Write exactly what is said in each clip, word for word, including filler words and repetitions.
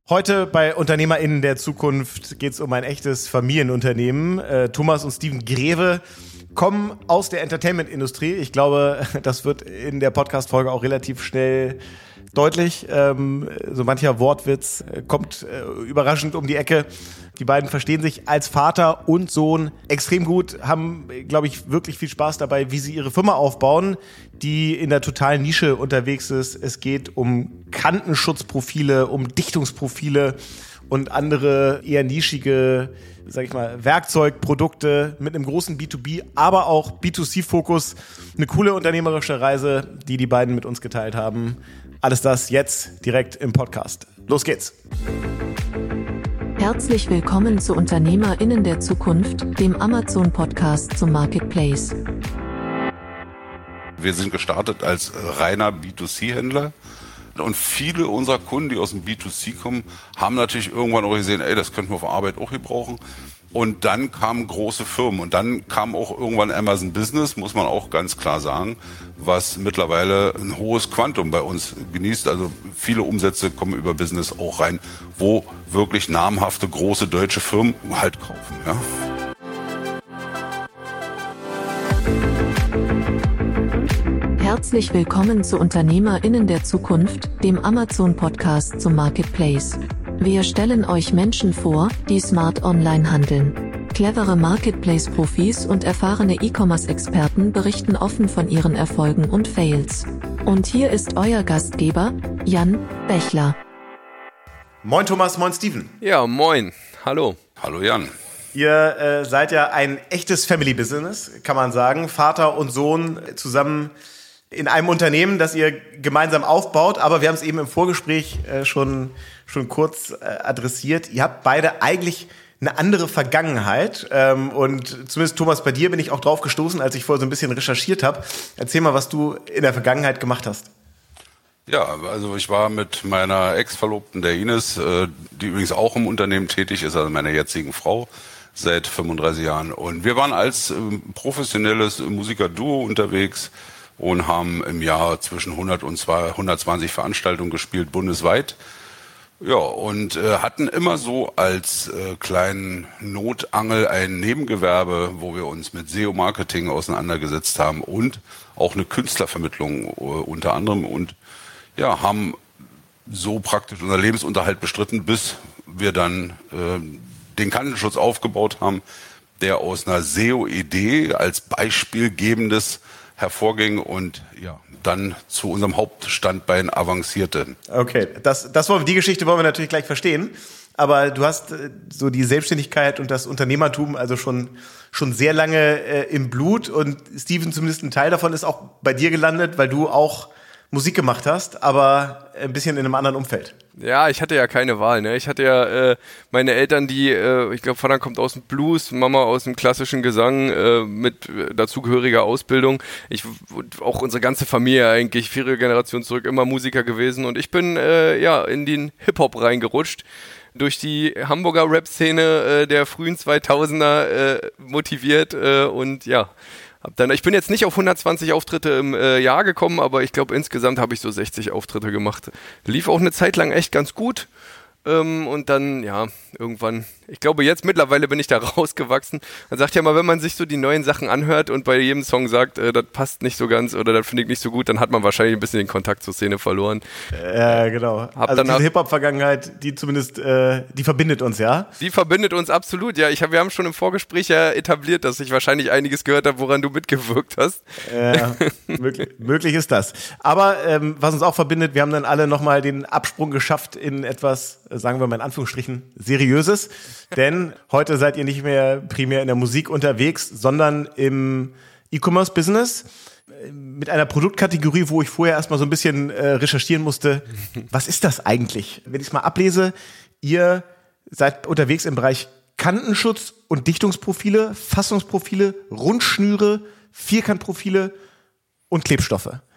Heute bei UnternehmerInnen der Zukunft geht es um ein echtes Familienunternehmen. Äh, Thomas und Steven Greve kommen aus der Entertainment-Industrie. Ich glaube, das wird in der Podcast-Folge auch relativ schnell deutlich. Ähm, so mancher Wortwitz kommt äh, überraschend um die Ecke. Die beiden verstehen sich als Vater und Sohn extrem gut, haben, glaube ich, wirklich viel Spaß dabei, wie sie ihre Firma aufbauen, die in der totalen Nische unterwegs ist. Es geht um Kantenschutzprofile, um Dichtungsprofile und andere eher nischige, sag ich mal, Werkzeugprodukte mit einem großen B zwei B, aber auch B zwei C-Fokus. Eine coole unternehmerische Reise, die die beiden mit uns geteilt haben. Alles das jetzt direkt im Podcast. Los geht's! Herzlich willkommen zu UnternehmerInnen der Zukunft, dem Amazon-Podcast zum Marketplace. Wir sind gestartet als reiner B zwei C-Händler und viele unserer Kunden, die aus dem B zwei C kommen, haben natürlich irgendwann auch gesehen, ey, das könnten wir auf Arbeit auch gebrauchen. Und dann kamen große Firmen und dann kam auch irgendwann Amazon Business, muss man auch ganz klar sagen, was mittlerweile ein hohes Quantum bei uns genießt. Also viele Umsätze kommen über Business auch rein, wo wirklich namhafte große deutsche Firmen halt kaufen. Ja. Herzlich willkommen zu UnternehmerInnen der Zukunft, dem Amazon-Podcast zum Marketplace. Wir stellen euch Menschen vor, die smart online handeln. Clevere Marketplace-Profis und erfahrene E-Commerce-Experten berichten offen von ihren Erfolgen und Fails. Und hier ist euer Gastgeber, Jan Bechler. Moin Thomas, moin Steven. Ja, moin. Hallo. Hallo Jan. Ihr äh, seid ja ein echtes Family-Business, kann man sagen. Vater und Sohn zusammen in einem Unternehmen, das ihr gemeinsam aufbaut. Aber wir haben es eben im Vorgespräch äh, schon, schon kurz äh, adressiert. Ihr habt beide eigentlich eine andere Vergangenheit. Ähm, und zumindest, Thomas, bei dir bin ich auch drauf gestoßen, als ich vorher so ein bisschen recherchiert habe. Erzähl mal, was du in der Vergangenheit gemacht hast. Ja, also ich war mit meiner Ex-Verlobten, der Ines, äh, die übrigens auch im Unternehmen tätig ist, also meiner jetzigen Frau, seit fünfunddreißig Jahren. Und wir waren als äh, professionelles Musikerduo unterwegs und haben im Jahr zwischen hundert und hundertzwanzig Veranstaltungen gespielt, bundesweit. Ja, und äh, hatten immer so als äh, kleinen Notangel ein Nebengewerbe, wo wir uns mit S E O-Marketing auseinandergesetzt haben und auch eine Künstlervermittlung äh, unter anderem und ja, haben so praktisch unser Lebensunterhalt bestritten, bis wir dann äh, den Kantenschutz aufgebaut haben, der aus einer S E O-Idee als beispielgebendes hervorging und ja, dann zu unserem Hauptstandbein avancierte. Okay, das, das wollen, die Geschichte wollen wir natürlich gleich verstehen. Aber du hast äh, so die Selbstständigkeit und das Unternehmertum also schon, schon sehr lange äh, im Blut. Und Steven, zumindest ein Teil davon ist auch bei dir gelandet, weil du auch Musik gemacht hast, aber ein bisschen in einem anderen Umfeld. Ja, ich hatte ja keine Wahl, ne? Ich hatte ja äh, meine Eltern, die, äh, ich glaube, Vater kommt aus dem Blues, Mama aus dem klassischen Gesang äh, mit äh, dazugehöriger Ausbildung. Ich auch unsere ganze Familie eigentlich, vier Generationen zurück, immer Musiker gewesen und ich bin äh, ja in den Hip-Hop reingerutscht. Durch die Hamburger Rap-Szene äh, der frühen zweitausender äh, motiviert äh, und ja, hab dann, ich bin jetzt nicht auf hundertzwanzig Auftritte im äh, Jahr gekommen, aber ich glaube insgesamt habe ich so sechzig Auftritte gemacht. Lief auch eine Zeit lang echt ganz gut. Ähm, und dann, ja, irgendwann, ich glaube jetzt mittlerweile bin ich da rausgewachsen. Man sagt ja mal, wenn man sich so die neuen Sachen anhört und bei jedem Song sagt, äh, das passt nicht so ganz oder das finde ich nicht so gut, dann hat man wahrscheinlich ein bisschen den Kontakt zur Szene verloren. Ja, äh, genau. Hab also danach, diese Hip-Hop-Vergangenheit, die zumindest, äh, die verbindet uns, ja? Die verbindet uns absolut, ja. Ich hab, wir haben schon im Vorgespräch ja etabliert, dass ich wahrscheinlich einiges gehört habe, woran du mitgewirkt hast. Ja, möglich, möglich ist das. Aber ähm, was uns auch verbindet, wir haben dann alle nochmal den Absprung geschafft in etwas, sagen wir mal in Anführungsstrichen, Seriöses. Denn heute seid ihr nicht mehr primär in der Musik unterwegs, sondern im E-Commerce-Business mit einer Produktkategorie, wo ich vorher erstmal so ein bisschen äh, recherchieren musste. Was ist das eigentlich? Wenn ich es mal ablese, ihr seid unterwegs im Bereich Kantenschutz und Dichtungsprofile, Fassungsprofile, Rundschnüre, Vierkantprofile und Klebstoffe.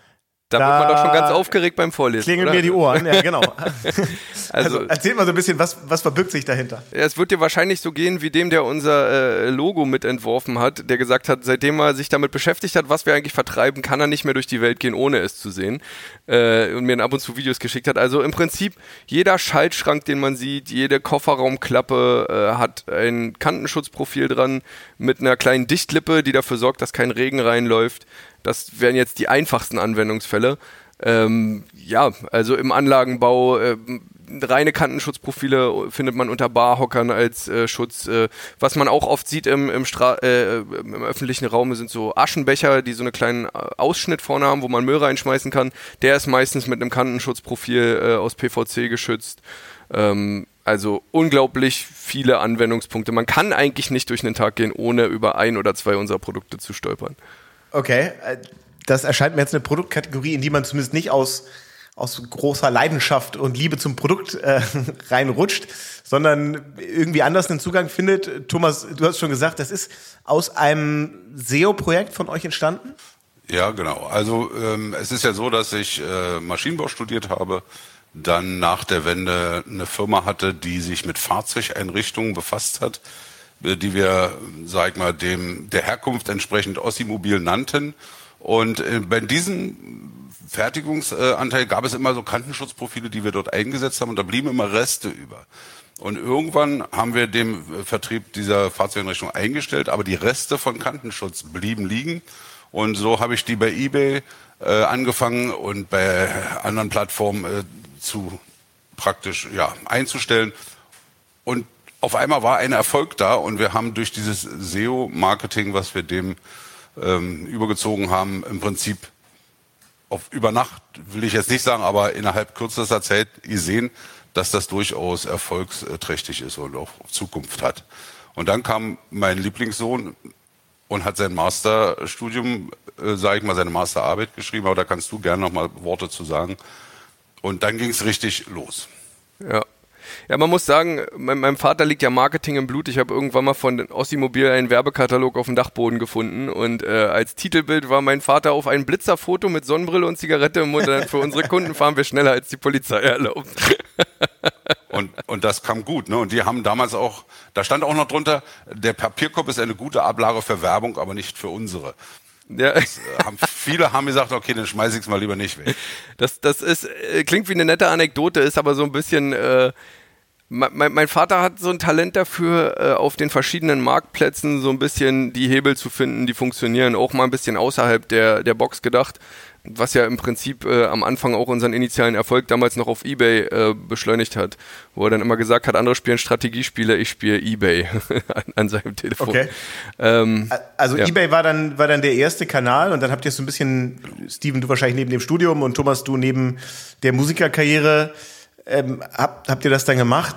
Da, da wird man doch schon ganz aufgeregt beim Vorlesen. Klingeln oder? mir die Ohren, ja genau. Also, also erzähl mal so ein bisschen, was, was verbirgt sich dahinter? Ja, es wird dir wahrscheinlich so gehen wie dem, der unser äh, Logo mitentworfen hat, der gesagt hat, seitdem er sich damit beschäftigt hat, was wir eigentlich vertreiben, kann er nicht mehr durch die Welt gehen, ohne es zu sehen. Äh, und mir ab und zu Videos geschickt hat. Also im Prinzip, jeder Schaltschrank, den man sieht, jede Kofferraumklappe äh, hat ein Kantenschutzprofil dran mit einer kleinen Dichtlippe, die dafür sorgt, dass kein Regen reinläuft. Das wären jetzt die einfachsten Anwendungsfälle. Ähm, ja, also im Anlagenbau äh, reine Kantenschutzprofile findet man unter Barhockern als äh, Schutz. Äh, was man auch oft sieht im, im, Stra- äh, im öffentlichen Raum sind so Aschenbecher, die so einen kleinen Ausschnitt vorne haben, wo man Müll reinschmeißen kann. Der ist meistens mit einem Kantenschutzprofil äh, aus P V C geschützt. Ähm, also unglaublich viele Anwendungspunkte. Man kann eigentlich nicht durch den Tag gehen, ohne über ein oder zwei unserer Produkte zu stolpern. Okay, das erscheint mir jetzt eine Produktkategorie, in die man zumindest nicht aus, aus großer Leidenschaft und Liebe zum Produkt äh, reinrutscht, sondern irgendwie anders einen Zugang findet. Thomas, du hast schon gesagt, das ist aus einem S E O-Projekt von euch entstanden? Ja, genau. Also ähm, es ist ja so, dass ich äh, Maschinenbau studiert habe, dann nach der Wende eine Firma hatte, die sich mit Fahrzeugeinrichtungen befasst hat, die wir, sag ich mal, dem der Herkunft entsprechend Ossimobil nannten. Und äh, bei diesem Fertigungsanteil gab es immer so Kantenschutzprofile, die wir dort eingesetzt haben, und da blieben immer Reste über. Und irgendwann haben wir den Vertrieb dieser Fahrzeugeinrichtung eingestellt, aber die Reste von Kantenschutz blieben liegen. Und so habe ich die bei eBay äh, angefangen und bei anderen Plattformen äh, zu praktisch ja einzustellen. Und auf einmal war ein Erfolg da, und wir haben durch dieses S E O-Marketing, was wir dem ähm, übergezogen haben, im Prinzip auf über Nacht, will ich jetzt nicht sagen, aber innerhalb kürzester Zeit gesehen, dass das durchaus erfolgsträchtig ist und auch Zukunft hat. Und dann kam mein Lieblingssohn und hat sein Masterstudium, äh, sage ich mal, seine Masterarbeit geschrieben, aber da kannst du gerne noch mal Worte zu sagen. Und dann ging es richtig los. Ja. Ja, man muss sagen, mein, meinem Vater liegt ja Marketing im Blut. Ich habe irgendwann mal von Ossimobil einen Werbekatalog auf dem Dachboden gefunden, und äh, als Titelbild war mein Vater auf ein Blitzerfoto mit Sonnenbrille und Zigarette im Mund. Und für unsere Kunden fahren wir schneller, als die Polizei erlaubt. Und, und das kam gut, ne? Und die haben damals auch, da stand auch noch drunter, der Papierkorb ist eine gute Ablage für Werbung, aber nicht für unsere. Ja. Das, äh, haben, viele haben gesagt, okay, dann schmeiß ich es mal lieber nicht weg. Das, das ist, äh, klingt wie eine nette Anekdote, ist aber so ein bisschen, äh, mein, mein Vater hat so ein Talent dafür, äh, auf den verschiedenen Marktplätzen so ein bisschen die Hebel zu finden, die funktionieren, auch mal ein bisschen außerhalb der, der Box gedacht. Was ja im Prinzip äh, am Anfang auch unseren initialen Erfolg damals noch auf eBay äh, beschleunigt hat, wo er dann immer gesagt hat, andere spielen Strategiespiele, ich spiele eBay an, an seinem Telefon. Okay. Ähm, also ja. eBay war dann war dann der erste Kanal, und dann habt ihr so ein bisschen, Steven, du wahrscheinlich neben dem Studium und Thomas, du neben der Musikerkarriere, ähm, habt, habt ihr das dann gemacht?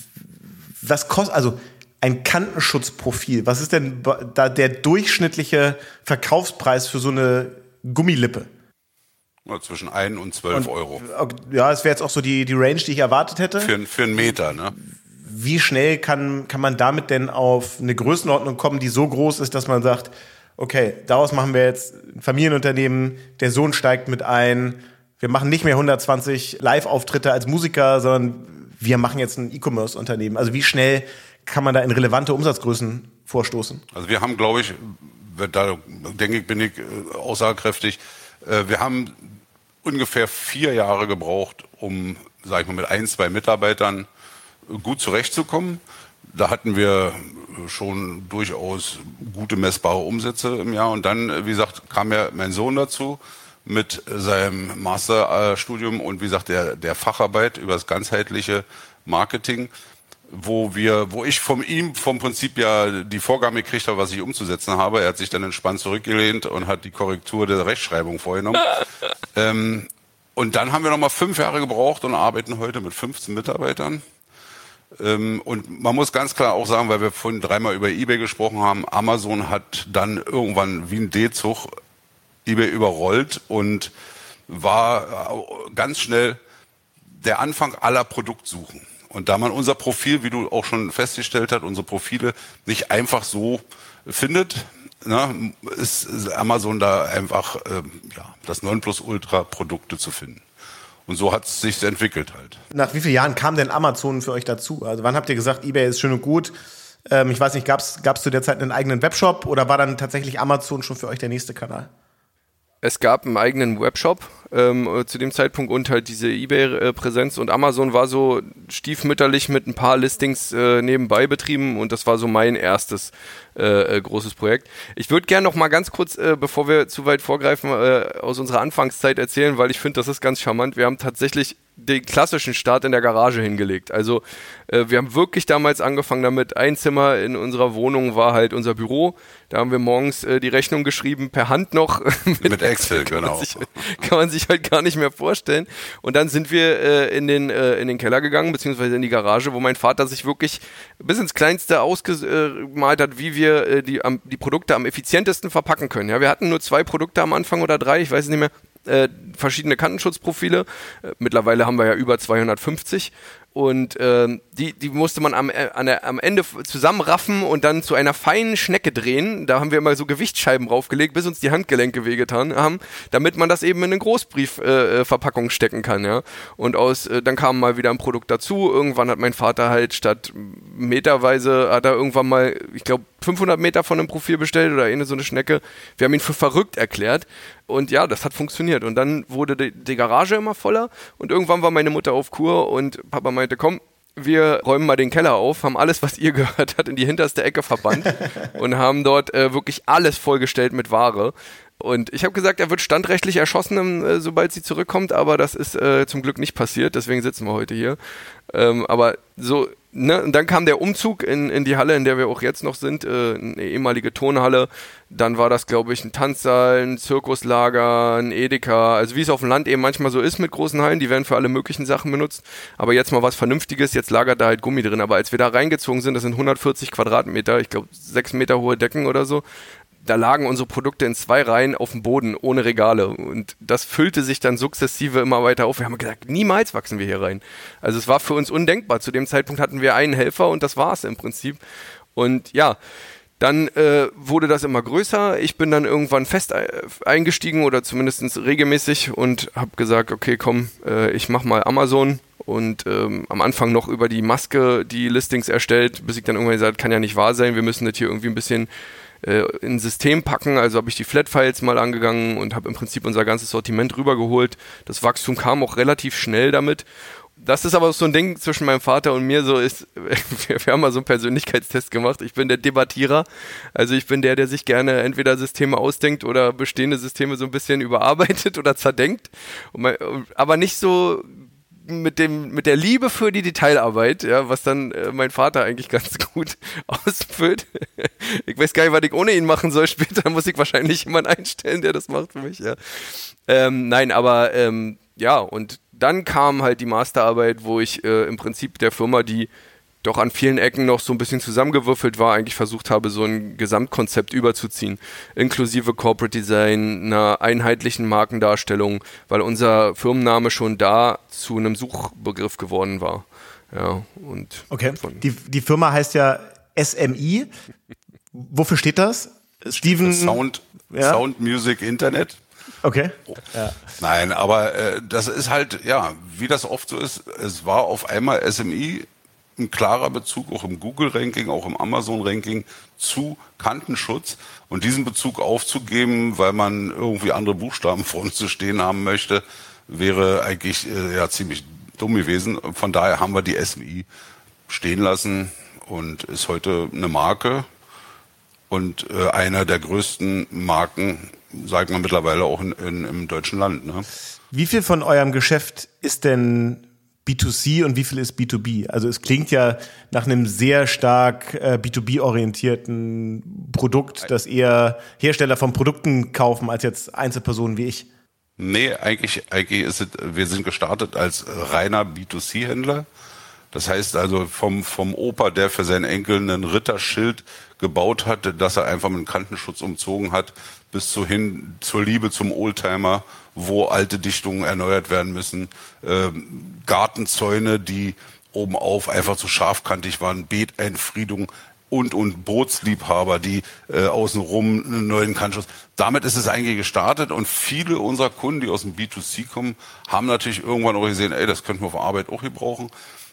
Was kostet, also ein Kantenschutzprofil, was ist denn da der durchschnittliche Verkaufspreis für so eine Gummilippe? Zwischen ein und zwölf Euro. Ja, es wäre jetzt auch so die, die Range, die ich erwartet hätte. Für, für einen Meter, ne? Wie schnell kann, kann man damit denn auf eine Größenordnung kommen, die so groß ist, dass man sagt, okay, daraus machen wir jetzt ein Familienunternehmen, der Sohn steigt mit ein, wir machen nicht mehr hundertzwanzig Live-Auftritte als Musiker, sondern wir machen jetzt ein E-Commerce-Unternehmen. Also wie schnell kann man da in relevante Umsatzgrößen vorstoßen? Also wir haben, glaube ich, da denke ich, bin ich aussagekräftig, wir haben ungefähr vier Jahre gebraucht, um, sag ich mal, mit ein, zwei Mitarbeitern gut zurechtzukommen. Da hatten wir schon durchaus gute messbare Umsätze im Jahr. Und dann, wie gesagt, kam ja mein Sohn dazu mit seinem Masterstudium und, wie gesagt, der, der Facharbeit über das ganzheitliche Marketing, wo wir, wo ich von ihm vom Prinzip ja die Vorgaben gekriegt habe, was ich umzusetzen habe. Er hat sich dann entspannt zurückgelehnt und hat die Korrektur der Rechtschreibung vorgenommen. ähm, und dann haben wir nochmal fünf Jahre gebraucht und arbeiten heute mit fünfzehn Mitarbeitern. Ähm, und man muss ganz klar auch sagen, weil wir vorhin dreimal über eBay gesprochen haben, Amazon hat dann irgendwann wie ein D-Zug eBay überrollt und war ganz schnell der Anfang aller Produktsuchen. Und da man unser Profil, wie du auch schon festgestellt hast, unsere Profile nicht einfach so findet, ne, ist, ist Amazon da einfach ähm, ja, das Nonplusultra, Produkte zu finden. Und so hat es sich entwickelt halt. Nach wie vielen Jahren kam denn Amazon für euch dazu? Also wann habt ihr gesagt, eBay ist schön und gut? Ähm, ich weiß nicht, gab es zu der Zeit einen eigenen Webshop oder war dann tatsächlich Amazon schon für euch der nächste Kanal? Es gab einen eigenen Webshop ähm, zu dem Zeitpunkt und halt diese eBay-Präsenz und Amazon war so stiefmütterlich mit ein paar Listings äh, nebenbei betrieben und das war so mein erstes äh, großes Projekt. Ich würde gerne noch mal ganz kurz, äh, bevor wir zu weit vorgreifen, äh, aus unserer Anfangszeit erzählen, weil ich finde, das ist ganz charmant. Wir haben tatsächlich den klassischen Start in der Garage hingelegt. Also äh, wir haben wirklich damals angefangen damit, ein Zimmer in unserer Wohnung war halt unser Büro. Da haben wir morgens äh, die Rechnung geschrieben, per Hand noch. mit, mit Excel, kann genau. Man sich, kann man sich halt gar nicht mehr vorstellen. Und dann sind wir äh, in, den, äh, in den Keller gegangen, beziehungsweise in die Garage, wo mein Vater sich wirklich bis ins Kleinste ausgemalt hat, wie wir äh, die, am, die Produkte am effizientesten verpacken können. Ja, wir hatten nur zwei Produkte am Anfang oder drei, ich weiß es nicht mehr. Äh, verschiedene Kantenschutzprofile. Äh, mittlerweile haben wir ja über zweihundertfünfzig und äh, die, die musste man am, äh, an der, am Ende zusammenraffen und dann zu einer feinen Schnecke drehen. Da haben wir immer so Gewichtsscheiben draufgelegt, bis uns die Handgelenke wehgetan haben, damit man das eben in eine Großbriefverpackung äh, stecken kann. Ja? Und aus äh, dann kam mal wieder ein Produkt dazu. Irgendwann hat mein Vater halt statt meterweise, hat er irgendwann mal, ich glaube, fünfhundert Meter von einem Profil bestellt oder eine so eine Schnecke. Wir haben ihn für verrückt erklärt. Und ja, das hat funktioniert. Und dann wurde die, die Garage immer voller. Und irgendwann war meine Mutter auf Kur und Papa meinte, komm, wir räumen mal den Keller auf, haben alles, was ihr gehört hat, in die hinterste Ecke verbannt und haben dort äh, wirklich alles vollgestellt mit Ware. Und ich habe gesagt, er wird standrechtlich erschossen, äh, sobald sie zurückkommt, aber das ist äh, zum Glück nicht passiert, deswegen sitzen wir heute hier. Ähm, aber so, ne, und dann kam der Umzug in, in die Halle, in der wir auch jetzt noch sind, äh, eine ehemalige Tonhalle. Dann war das, glaube ich, ein Tanzsaal, ein Zirkuslager, ein Edeka, also wie es auf dem Land eben manchmal so ist mit großen Hallen, die werden für alle möglichen Sachen benutzt. Aber jetzt mal was Vernünftiges, jetzt lagert da halt Gummi drin. Aber als wir da reingezogen sind, das sind hundertvierzig Quadratmeter, ich glaube sechs Meter hohe Decken oder so, da lagen unsere Produkte in zwei Reihen auf dem Boden, ohne Regale. Und das füllte sich dann sukzessive immer weiter auf. Wir haben gesagt, niemals wachsen wir hier rein. Also es war für uns undenkbar. Zu dem Zeitpunkt hatten wir einen Helfer und das war es im Prinzip. Und ja, dann äh, wurde das immer größer. Ich bin dann irgendwann fest eingestiegen oder zumindest regelmäßig und habe gesagt, okay, komm, äh, ich mach mal Amazon. Und ähm, am Anfang noch über die Maske die Listings erstellt, bis ich dann irgendwann gesagt, kann ja nicht wahr sein, wir müssen das hier irgendwie ein bisschen in ein System packen, also habe ich die Flat-Files mal angegangen und habe im Prinzip unser ganzes Sortiment rübergeholt. Das Wachstum kam auch relativ schnell damit. Das ist aber so ein Ding zwischen meinem Vater und mir, so ist, wir haben mal so einen Persönlichkeitstest gemacht. Ich bin der Debattierer, also ich bin der, der sich gerne entweder Systeme ausdenkt oder bestehende Systeme so ein bisschen überarbeitet oder zerdenkt, aber nicht so mit dem mit der Liebe für die Detailarbeit, ja, was dann äh, mein Vater eigentlich ganz gut ausfüllt. Ich weiß gar nicht, was ich ohne ihn machen soll später, muss ich wahrscheinlich jemanden einstellen, der das macht für mich, ja. Ähm, nein, aber ähm, ja, und dann kam halt die Masterarbeit, wo ich äh, im Prinzip der Firma, die doch an vielen Ecken noch so ein bisschen zusammengewürfelt war, eigentlich versucht habe, so ein Gesamtkonzept überzuziehen, inklusive Corporate Design, einer einheitlichen Markendarstellung, weil unser Firmenname schon da zu einem Suchbegriff geworden war. Ja, und okay, die, die Firma heißt ja S M I. Wofür steht das? Steven? Sound, ja? Sound Music Internet. Okay. Ja. Nein, aber äh, das ist halt, ja, wie das oft so ist, es war auf einmal S M I ein klarer Bezug auch im Google-Ranking, auch im Amazon-Ranking zu Kantenschutz. Und diesen Bezug aufzugeben, weil man irgendwie andere Buchstaben vor uns zu stehen haben möchte, wäre eigentlich äh, ja ziemlich dumm gewesen. Von daher haben wir die S M I stehen lassen und ist heute eine Marke und äh, einer der größten Marken, sagt man mittlerweile auch in, in, im deutschen Land. Ne? Wie viel von eurem Geschäft ist denn B zwei C und wie viel ist B zwei B? Also es klingt ja nach einem sehr stark äh, B zwei B-orientierten Produkt, das eher Hersteller von Produkten kaufen, als jetzt Einzelpersonen wie ich. Nee, eigentlich, eigentlich ist es, wir sind gestartet als reiner B zwei C-Händler. Das heißt also vom, vom Opa, der für seinen Enkel einen Ritterschild gebaut hat, dass er einfach mit einem Kantenschutz umzogen hat, bis zu hin zur Liebe zum Oldtimer, wo alte Dichtungen erneuert werden müssen, ähm, Gartenzäune, die oben auf einfach zu scharfkantig waren, Beeteinfriedung, und und Bootsliebhaber, die äh, außenrum einen neuen Kannschutz. Damit ist es eigentlich gestartet und viele unserer Kunden, die aus dem B zwei C kommen, haben natürlich irgendwann auch gesehen, ey, das könnten wir auf Arbeit auch gebrauchen.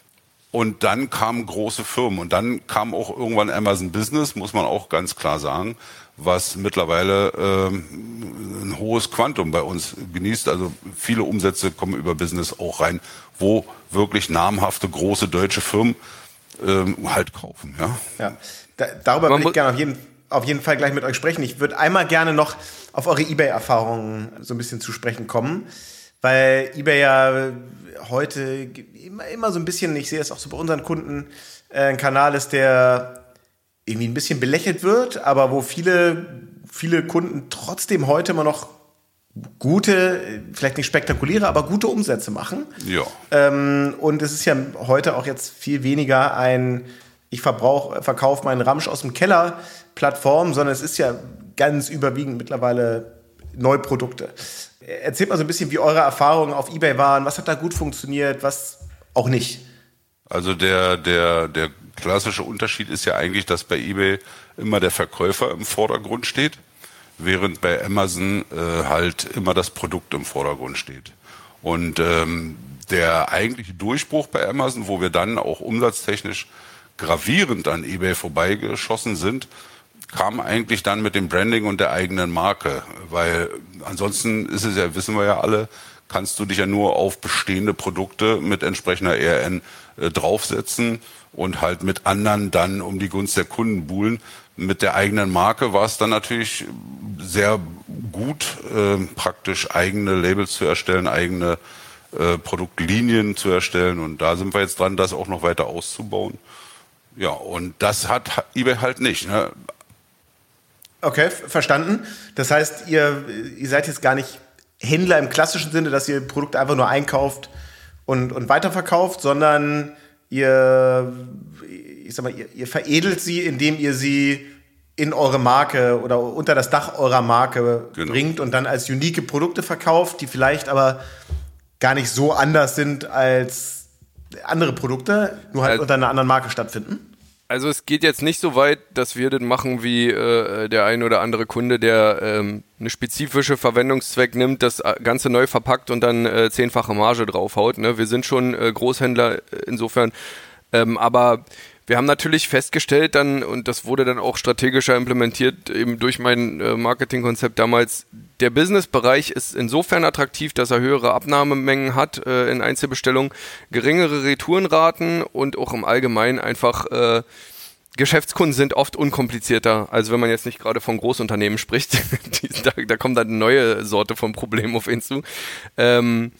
Und dann kamen große Firmen und dann kam auch irgendwann Amazon Business, muss man auch ganz klar sagen, was mittlerweile ähm, ein hohes Quantum bei uns genießt. Also viele Umsätze kommen über Business auch rein, wo wirklich namhafte große deutsche Firmen ähm, halt kaufen. Ja, ja. Da, darüber würde ich gerne auf jeden, auf jeden Fall gleich mit euch sprechen. Ich würde einmal gerne noch auf eure eBay-Erfahrungen so ein bisschen zu sprechen kommen, weil eBay ja heute immer, immer so ein bisschen, ich sehe es auch so bei unseren Kunden, äh, ein Kanal ist, der irgendwie ein bisschen belächelt wird, aber wo viele, viele Kunden trotzdem heute immer noch gute, vielleicht nicht spektakuläre, aber gute Umsätze machen. Ja. Ähm, und es ist ja heute auch jetzt viel weniger ein, ich verbrauch, verkaufe meinen Ramsch aus dem Keller Plattform, sondern es ist ja ganz überwiegend mittlerweile Neuprodukte. Erzählt mal so ein bisschen, wie eure Erfahrungen auf eBay waren. Was hat da gut funktioniert, was auch nicht? Also der, der, der klassische Unterschied ist ja eigentlich, dass bei eBay immer der Verkäufer im Vordergrund steht, während bei Amazon äh, halt immer das Produkt im Vordergrund steht. Und ähm, der eigentliche Durchbruch bei Amazon, wo wir dann auch umsatztechnisch gravierend an eBay vorbeigeschossen sind, kam eigentlich dann mit dem Branding und der eigenen Marke, weil ansonsten ist es ja, wissen wir ja alle, kannst du dich ja nur auf bestehende Produkte mit entsprechender E R N äh, draufsetzen und halt mit anderen dann um die Gunst der Kunden buhlen. Mit der eigenen Marke war es dann natürlich sehr gut, äh, praktisch eigene Labels zu erstellen, eigene äh, Produktlinien zu erstellen und da sind wir jetzt dran, das auch noch weiter auszubauen. Ja, und das hat eBay halt nicht, ne? Okay, verstanden. Das heißt, ihr, ihr seid jetzt gar nicht Händler im klassischen Sinne, dass ihr Produkte einfach nur einkauft und, und weiterverkauft, sondern ihr, ich sag mal, ihr, ihr veredelt sie, indem ihr sie in eure Marke oder unter das Dach eurer Marke genau. bringt und dann als unique Produkte verkauft, die vielleicht aber gar nicht so anders sind als andere Produkte, nur halt also unter einer anderen Marke stattfinden. Also es geht jetzt nicht so weit, dass wir das machen wie äh, der ein oder andere Kunde, der ähm, eine spezifische Verwendungszweck nimmt, das Ganze neu verpackt und dann äh, zehnfache Marge draufhaut. Ne? Wir sind schon äh, Großhändler insofern, ähm, aber wir haben natürlich festgestellt dann, und das wurde dann auch strategischer implementiert, eben durch mein äh, Marketingkonzept damals, der Businessbereich ist insofern attraktiv, dass er höhere Abnahmemengen hat äh, in Einzelbestellungen, geringere Retourenraten und auch im Allgemeinen einfach äh, Geschäftskunden sind oft unkomplizierter, also wenn man jetzt nicht gerade von Großunternehmen spricht, die, da, da kommt dann eine neue Sorte von Problemen auf ihn zu. Ähm,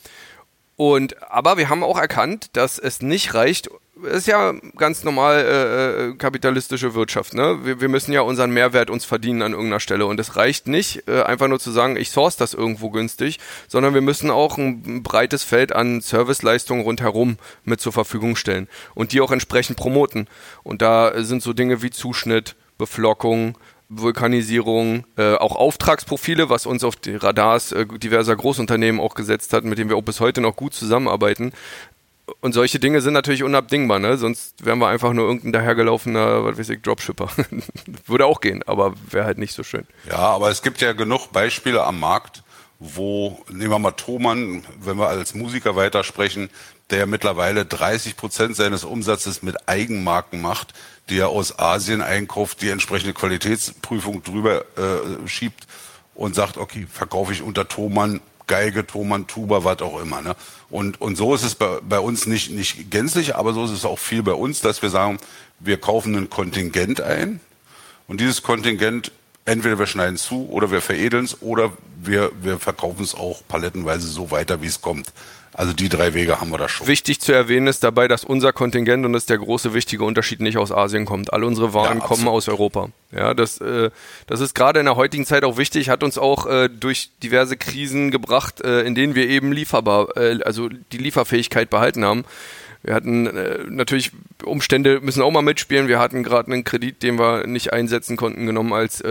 und, aber wir haben auch erkannt, dass es nicht reicht. Das ist ja ganz normal äh, kapitalistische Wirtschaft, ne? Wir, wir müssen ja unseren Mehrwert uns verdienen an irgendeiner Stelle und es reicht nicht, äh, einfach nur zu sagen, ich source das irgendwo günstig, sondern wir müssen auch ein, ein breites Feld an Serviceleistungen rundherum mit zur Verfügung stellen und die auch entsprechend promoten. Und da sind so Dinge wie Zuschnitt, Beflockung, Vulkanisierung, äh, auch Auftragsprofile, was uns auf die Radars äh, diverser Großunternehmen auch gesetzt hat, mit denen wir auch bis heute noch gut zusammenarbeiten. Und solche Dinge sind natürlich unabdingbar, ne? Sonst wären wir einfach nur irgendein dahergelaufener, was weiß ich, Dropshipper. Würde auch gehen, aber wäre halt nicht so schön. Ja, aber es gibt ja genug Beispiele am Markt, wo, nehmen wir mal Thomann, wenn wir als Musiker weitersprechen, der mittlerweile dreißig Prozent seines Umsatzes mit Eigenmarken macht, die er aus Asien einkauft, die entsprechende Qualitätsprüfung drüber äh, schiebt und sagt, okay, verkaufe ich unter Thomann Geige, Thomann, Tuba, was auch immer. Ne? Und, und so ist es bei, bei uns nicht, nicht gänzlich, aber so ist es auch viel bei uns, dass wir sagen, wir kaufen ein Kontingent ein und dieses Kontingent, entweder wir schneiden zu oder wir veredeln es oder wir, wir verkaufen es auch palettenweise so weiter, wie es kommt. Also die drei Wege haben wir da schon. Wichtig zu erwähnen ist dabei, dass unser Kontingent, und das ist der große wichtige Unterschied, nicht aus Asien kommt. All unsere Waren ja, kommen aus Europa. Ja, das, äh, das ist gerade in der heutigen Zeit auch wichtig, hat uns auch äh, durch diverse Krisen gebracht, äh, in denen wir eben lieferbar, äh, also die Lieferfähigkeit behalten haben. Wir hatten äh, natürlich, Umstände müssen auch mal mitspielen. Wir hatten gerade einen Kredit, den wir nicht einsetzen konnten, genommen als äh,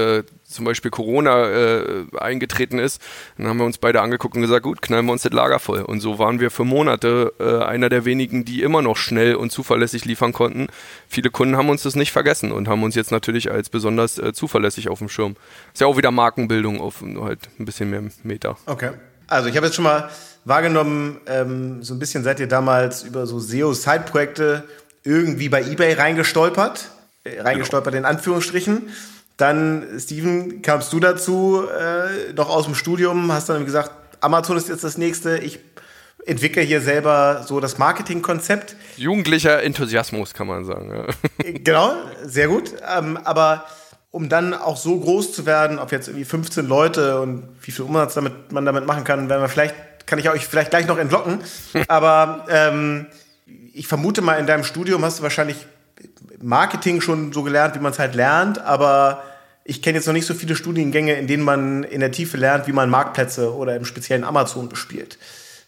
zum Beispiel Corona äh, eingetreten ist, dann haben wir uns beide angeguckt und gesagt, gut, knallen wir uns das Lager voll. Und so waren wir für Monate äh, einer der wenigen, die immer noch schnell und zuverlässig liefern konnten. Viele Kunden haben uns das nicht vergessen und haben uns jetzt natürlich als besonders äh, zuverlässig auf dem Schirm. Ist ja auch wieder Markenbildung auf nur halt ein bisschen mehr Meter. Okay. Also ich habe jetzt schon mal wahrgenommen, ähm, so ein bisschen seid ihr damals über so S E O-Side-Projekte irgendwie bei eBay reingestolpert, äh, reingestolpert in Anführungsstrichen. Dann, Steven, kamst du dazu, äh, noch aus dem Studium, hast dann gesagt, Amazon ist jetzt das Nächste, ich entwickle hier selber so das Marketingkonzept. Jugendlicher Enthusiasmus, kann man sagen. Ja. Genau, sehr gut. Ähm, aber um dann auch so groß zu werden, ob jetzt irgendwie fünfzehn Leute und wie viel Umsatz damit, man damit machen kann, werden wir vielleicht, kann ich euch vielleicht gleich noch entlocken. Aber ähm, ich vermute mal, in deinem Studium hast du wahrscheinlich Marketing schon so gelernt, wie man es halt lernt, aber ich kenne jetzt noch nicht so viele Studiengänge, in denen man in der Tiefe lernt, wie man Marktplätze oder im speziellen Amazon bespielt.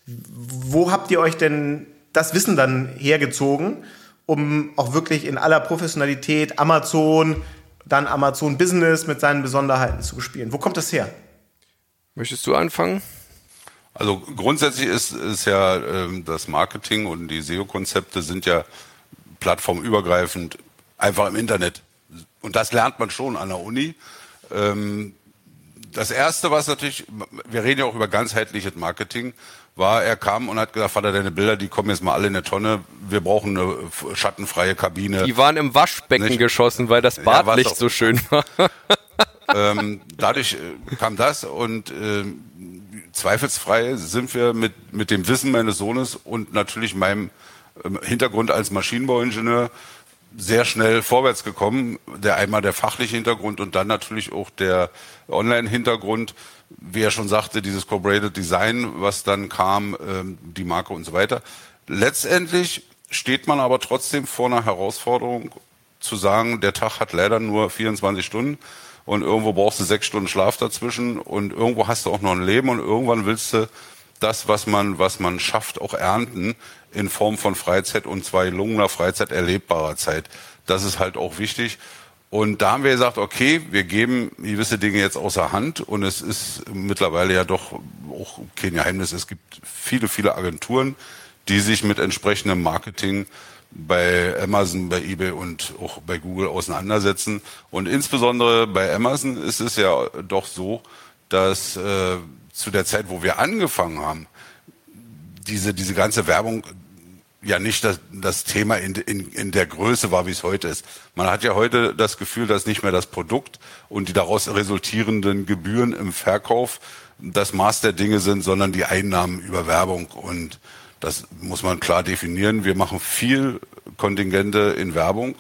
Wo habt ihr euch denn das Wissen dann hergezogen, um auch wirklich in aller Professionalität Amazon, dann Amazon Business mit seinen Besonderheiten zu bespielen? Wo kommt das her? Möchtest du anfangen? Also grundsätzlich ist, ist ja ähm, das Marketing und die S E O-Konzepte sind ja plattformübergreifend einfach im Internet. Und das lernt man schon an der Uni. Ähm, das Erste, was natürlich, wir reden ja auch über ganzheitliches Marketing, war, er kam und hat gesagt, Vater, deine Bilder, die kommen jetzt mal alle in eine Tonne, wir brauchen eine schattenfreie Kabine. Die waren im Waschbecken Nicht? geschossen, weil das Badlicht ja, so schön war. ähm, dadurch äh, kam das und äh, zweifelsfrei sind wir mit, mit dem Wissen meines Sohnes und natürlich meinem äh, Hintergrund als Maschinenbauingenieur sehr schnell vorwärts gekommen. Der einmal der fachliche Hintergrund und dann natürlich auch der Online-Hintergrund. Wie er schon sagte, dieses Corporate Design, was dann kam, ähm, die Marke und so weiter. Letztendlich steht man aber trotzdem vor einer Herausforderung, zu sagen, der Tag hat leider nur vierundzwanzig Stunden und irgendwo brauchst du sechs Stunden Schlaf dazwischen und irgendwo hast du auch noch ein Leben und irgendwann willst du das, was man, was man schafft, auch ernten in Form von Freizeit und zwar gelungener Freizeit, erlebbarer Zeit. Das ist halt auch wichtig. Und da haben wir gesagt, okay, wir geben gewisse Dinge jetzt außer Hand und es ist mittlerweile ja doch auch kein Geheimnis, es gibt viele, viele Agenturen, die sich mit entsprechendem Marketing bei Amazon, bei eBay und auch bei Google auseinandersetzen. Und insbesondere bei Amazon ist es ja doch so, dass äh, zu der Zeit, wo wir angefangen haben, diese, diese ganze Werbung ja nicht das, das Thema in, in, in der Größe war, wie es heute ist. Man hat ja heute das Gefühl, dass nicht mehr das Produkt und die daraus resultierenden Gebühren im Verkauf das Maß der Dinge sind, sondern die Einnahmen über Werbung. Und das muss man klar definieren. Wir machen viel Kontingente in Werbung,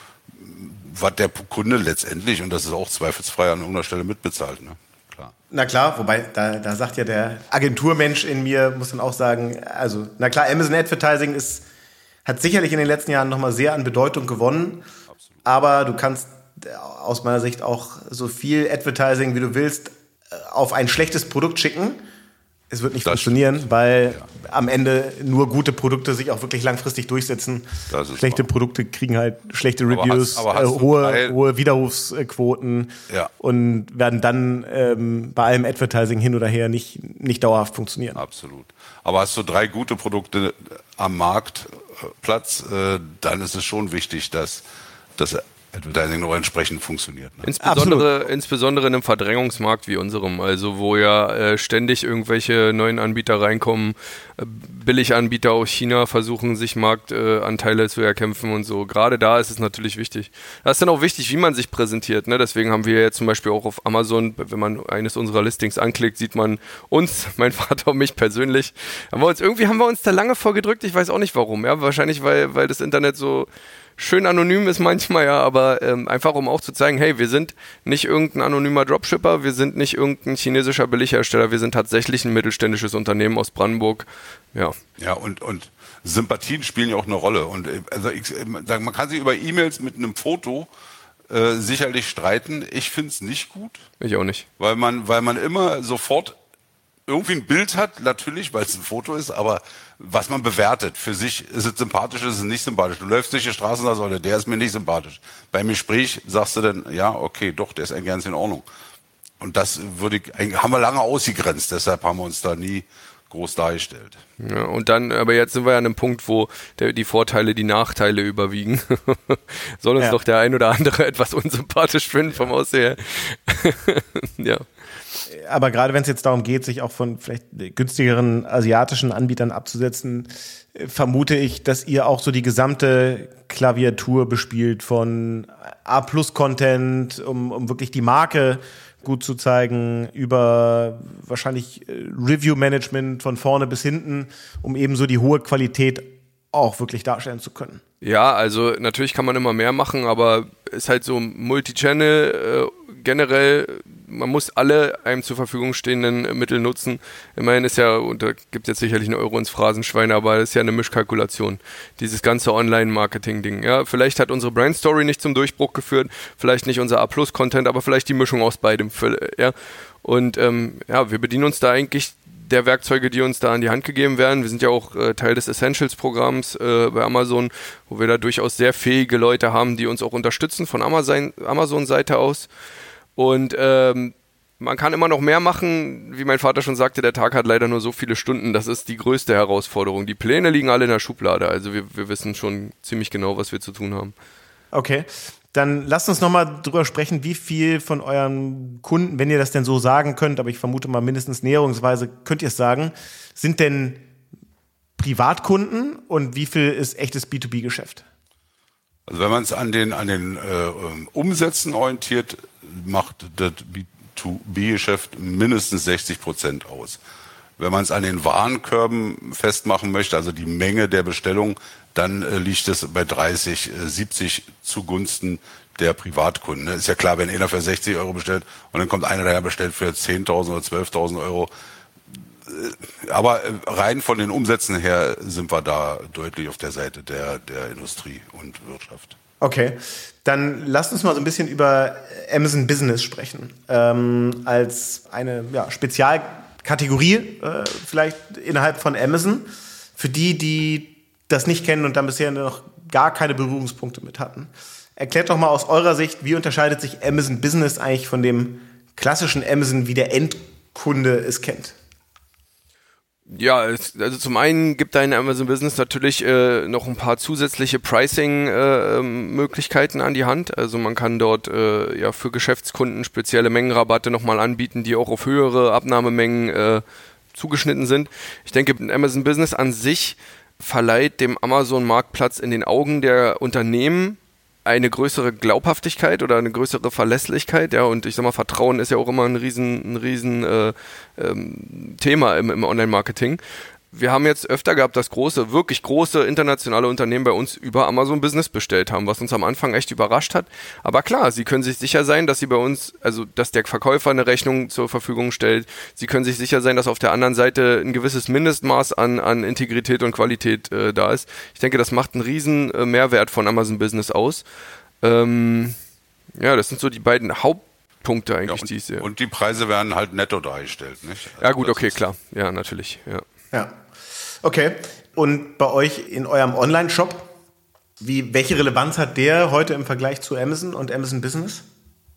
was der Kunde letztendlich, und das ist auch zweifelsfrei an irgendeiner Stelle mitbezahlt, ne? Klar. Na klar, wobei, da, da sagt ja der Agenturmensch in mir, muss dann auch sagen, also, na klar, Amazon Advertising ist, hat sicherlich in den letzten Jahren nochmal sehr an Bedeutung gewonnen. Absolut. Aber du kannst aus meiner Sicht auch so viel Advertising, wie du willst, auf ein schlechtes Produkt schicken. Es wird nicht das funktionieren, stimmt. weil ja. am Ende nur gute Produkte sich auch wirklich langfristig durchsetzen. Schlechte wahr. Produkte kriegen halt schlechte Reviews, aber hast, aber hast äh, hohe, hohe Widerrufsquoten ja. und werden dann ähm, bei allem Advertising hin oder her nicht, nicht dauerhaft funktionieren. Absolut. Aber hast du drei gute Produkte am Marktplatz, äh, dann ist es schon wichtig, dass das Advertising noch entsprechend funktioniert. Ne? Insbesondere, insbesondere in einem Verdrängungsmarkt wie unserem, also wo ja äh, ständig irgendwelche neuen Anbieter reinkommen, äh, Billiganbieter aus China versuchen, sich Marktanteile äh, zu erkämpfen und so. Gerade da ist es natürlich wichtig. Das ist dann auch wichtig, wie man sich präsentiert. Ne? Deswegen haben wir jetzt zum Beispiel auch auf Amazon, wenn man eines unserer Listings anklickt, sieht man uns, mein Vater und mich persönlich. Haben wir uns, irgendwie haben wir uns da lange vorgedrückt, ich weiß auch nicht warum. Ja? Wahrscheinlich, weil, weil das Internet so schön anonym ist manchmal, ja, aber ähm, einfach um auch zu zeigen, hey, wir sind nicht irgendein anonymer Dropshipper, wir sind nicht irgendein chinesischer Billighersteller, wir sind tatsächlich ein mittelständisches Unternehmen aus Brandenburg, ja. Ja, und, und Sympathien spielen ja auch eine Rolle und also ich, man kann sich über E-Mails mit einem Foto äh, sicherlich streiten, ich finde es nicht gut. Ich auch nicht. Weil man, weil man immer sofort irgendwie ein Bild hat, natürlich, weil es ein Foto ist, aber was man bewertet, für sich ist es sympathisch, ist es nicht sympathisch. Du läufst durch die Straße und sagst, der ist mir nicht sympathisch. Beim Gespräch sagst du dann, ja, okay, doch, der ist eigentlich ganz in Ordnung. und das würde ich, haben wir lange ausgegrenzt, deshalb haben wir uns da nie groß dargestellt. Ja, und dann, aber jetzt sind wir ja an einem Punkt, wo der, die Vorteile, die Nachteile überwiegen. Soll uns ja. doch der ein oder andere etwas unsympathisch finden vom Aussehen. Ja. Aber gerade wenn es jetzt darum geht, sich auch von vielleicht günstigeren asiatischen Anbietern abzusetzen, vermute ich, dass ihr auch so die gesamte Klaviatur bespielt von A-Plus-Content, um, um wirklich die Marke gut zu zeigen, über wahrscheinlich Review-Management von vorne bis hinten, um eben so die hohe Qualität auch wirklich darstellen zu können. Ja, also natürlich kann man immer mehr machen, aber ist halt so Multi-Channel äh, generell, man muss alle einem zur Verfügung stehenden Mittel nutzen. Immerhin ist ja, und da gibt es jetzt sicherlich einen Euro ins Phrasenschwein, aber das ist ja eine Mischkalkulation, dieses ganze Online-Marketing-Ding. Ja, vielleicht hat unsere Brand-Story nicht zum Durchbruch geführt, vielleicht nicht unser A-Plus-Content, aber vielleicht die Mischung aus beidem. Ja. Und ähm, ja, wir bedienen uns da eigentlich der Werkzeuge, die uns da an die Hand gegeben werden. Wir sind ja auch äh, Teil des Essentials-Programms äh, bei Amazon, wo wir da durchaus sehr fähige Leute haben, die uns auch unterstützen von Amazon, Amazon-Seite aus. Und ähm, man kann immer noch mehr machen. Wie mein Vater schon sagte, der Tag hat leider nur so viele Stunden. Das ist die größte Herausforderung. Die Pläne liegen alle in der Schublade. Also wir, wir wissen schon ziemlich genau, was wir zu tun haben. Okay. Dann lasst uns nochmal drüber sprechen, wie viel von euren Kunden, wenn ihr das denn so sagen könnt, aber ich vermute mal mindestens näherungsweise könnt ihr es sagen, sind denn Privatkunden und wie viel ist echtes B zwei B-Geschäft? Also wenn man es an den, an den äh, Umsätzen orientiert, macht das B zwei B-Geschäft mindestens sechzig Prozent aus. Wenn man es an den Warenkörben festmachen möchte, also die Menge der Bestellung, dann äh, liegt es bei dreißig, siebzig zugunsten der Privatkunden. Ist ja klar, wenn einer für sechzig Euro bestellt und dann kommt einer daher bestellt für zehntausend oder zwölftausend Euro. Aber rein von den Umsätzen her sind wir da deutlich auf der Seite der, der Industrie und Wirtschaft. Okay, dann lasst uns mal so ein bisschen über Amazon Business sprechen. Ähm, als eine ja, Spezialkategorie äh, vielleicht innerhalb von Amazon. Für die, die das nicht kennen und dann bisher noch gar keine Berührungspunkte mit hatten. Erklärt doch mal aus eurer Sicht, wie unterscheidet sich Amazon Business eigentlich von dem klassischen Amazon, wie der Endkunde es kennt? Ja, es, also zum einen gibt ein Amazon Business natürlich äh, noch ein paar zusätzliche Pricing-Möglichkeiten äh, an die Hand. Also man kann dort äh, ja für Geschäftskunden spezielle Mengenrabatte nochmal anbieten, die auch auf höhere Abnahmemengen äh, zugeschnitten sind. Ich denke, Amazon Business an sich verleiht dem Amazon-Marktplatz in den Augen der Unternehmen eine größere Glaubhaftigkeit oder eine größere Verlässlichkeit, ja, und ich sag mal, Vertrauen ist ja auch immer ein riesen, ein riesen äh, ähm, Thema im, im Online-Marketing. Wir haben jetzt öfter gehabt, dass große, wirklich große internationale Unternehmen bei uns über Amazon Business bestellt haben, was uns am Anfang echt überrascht hat. Aber klar, sie können sich sicher sein, dass sie bei uns, also dass der Verkäufer eine Rechnung zur Verfügung stellt. Sie können sich sicher sein, dass auf der anderen Seite ein gewisses Mindestmaß an, an Integrität und Qualität äh, da ist. Ich denke, das macht einen riesen äh, Mehrwert von Amazon Business aus. Ähm, ja, das sind so die beiden Hauptpunkte eigentlich, ja, und, die ich sehe. Und die Preise werden halt netto dargestellt, nicht? Also ja gut, okay, klar. Ja, natürlich, ja. Ja. Okay, und bei euch in eurem Online-Shop, wie, welche Relevanz hat der heute im Vergleich zu Amazon und Amazon Business?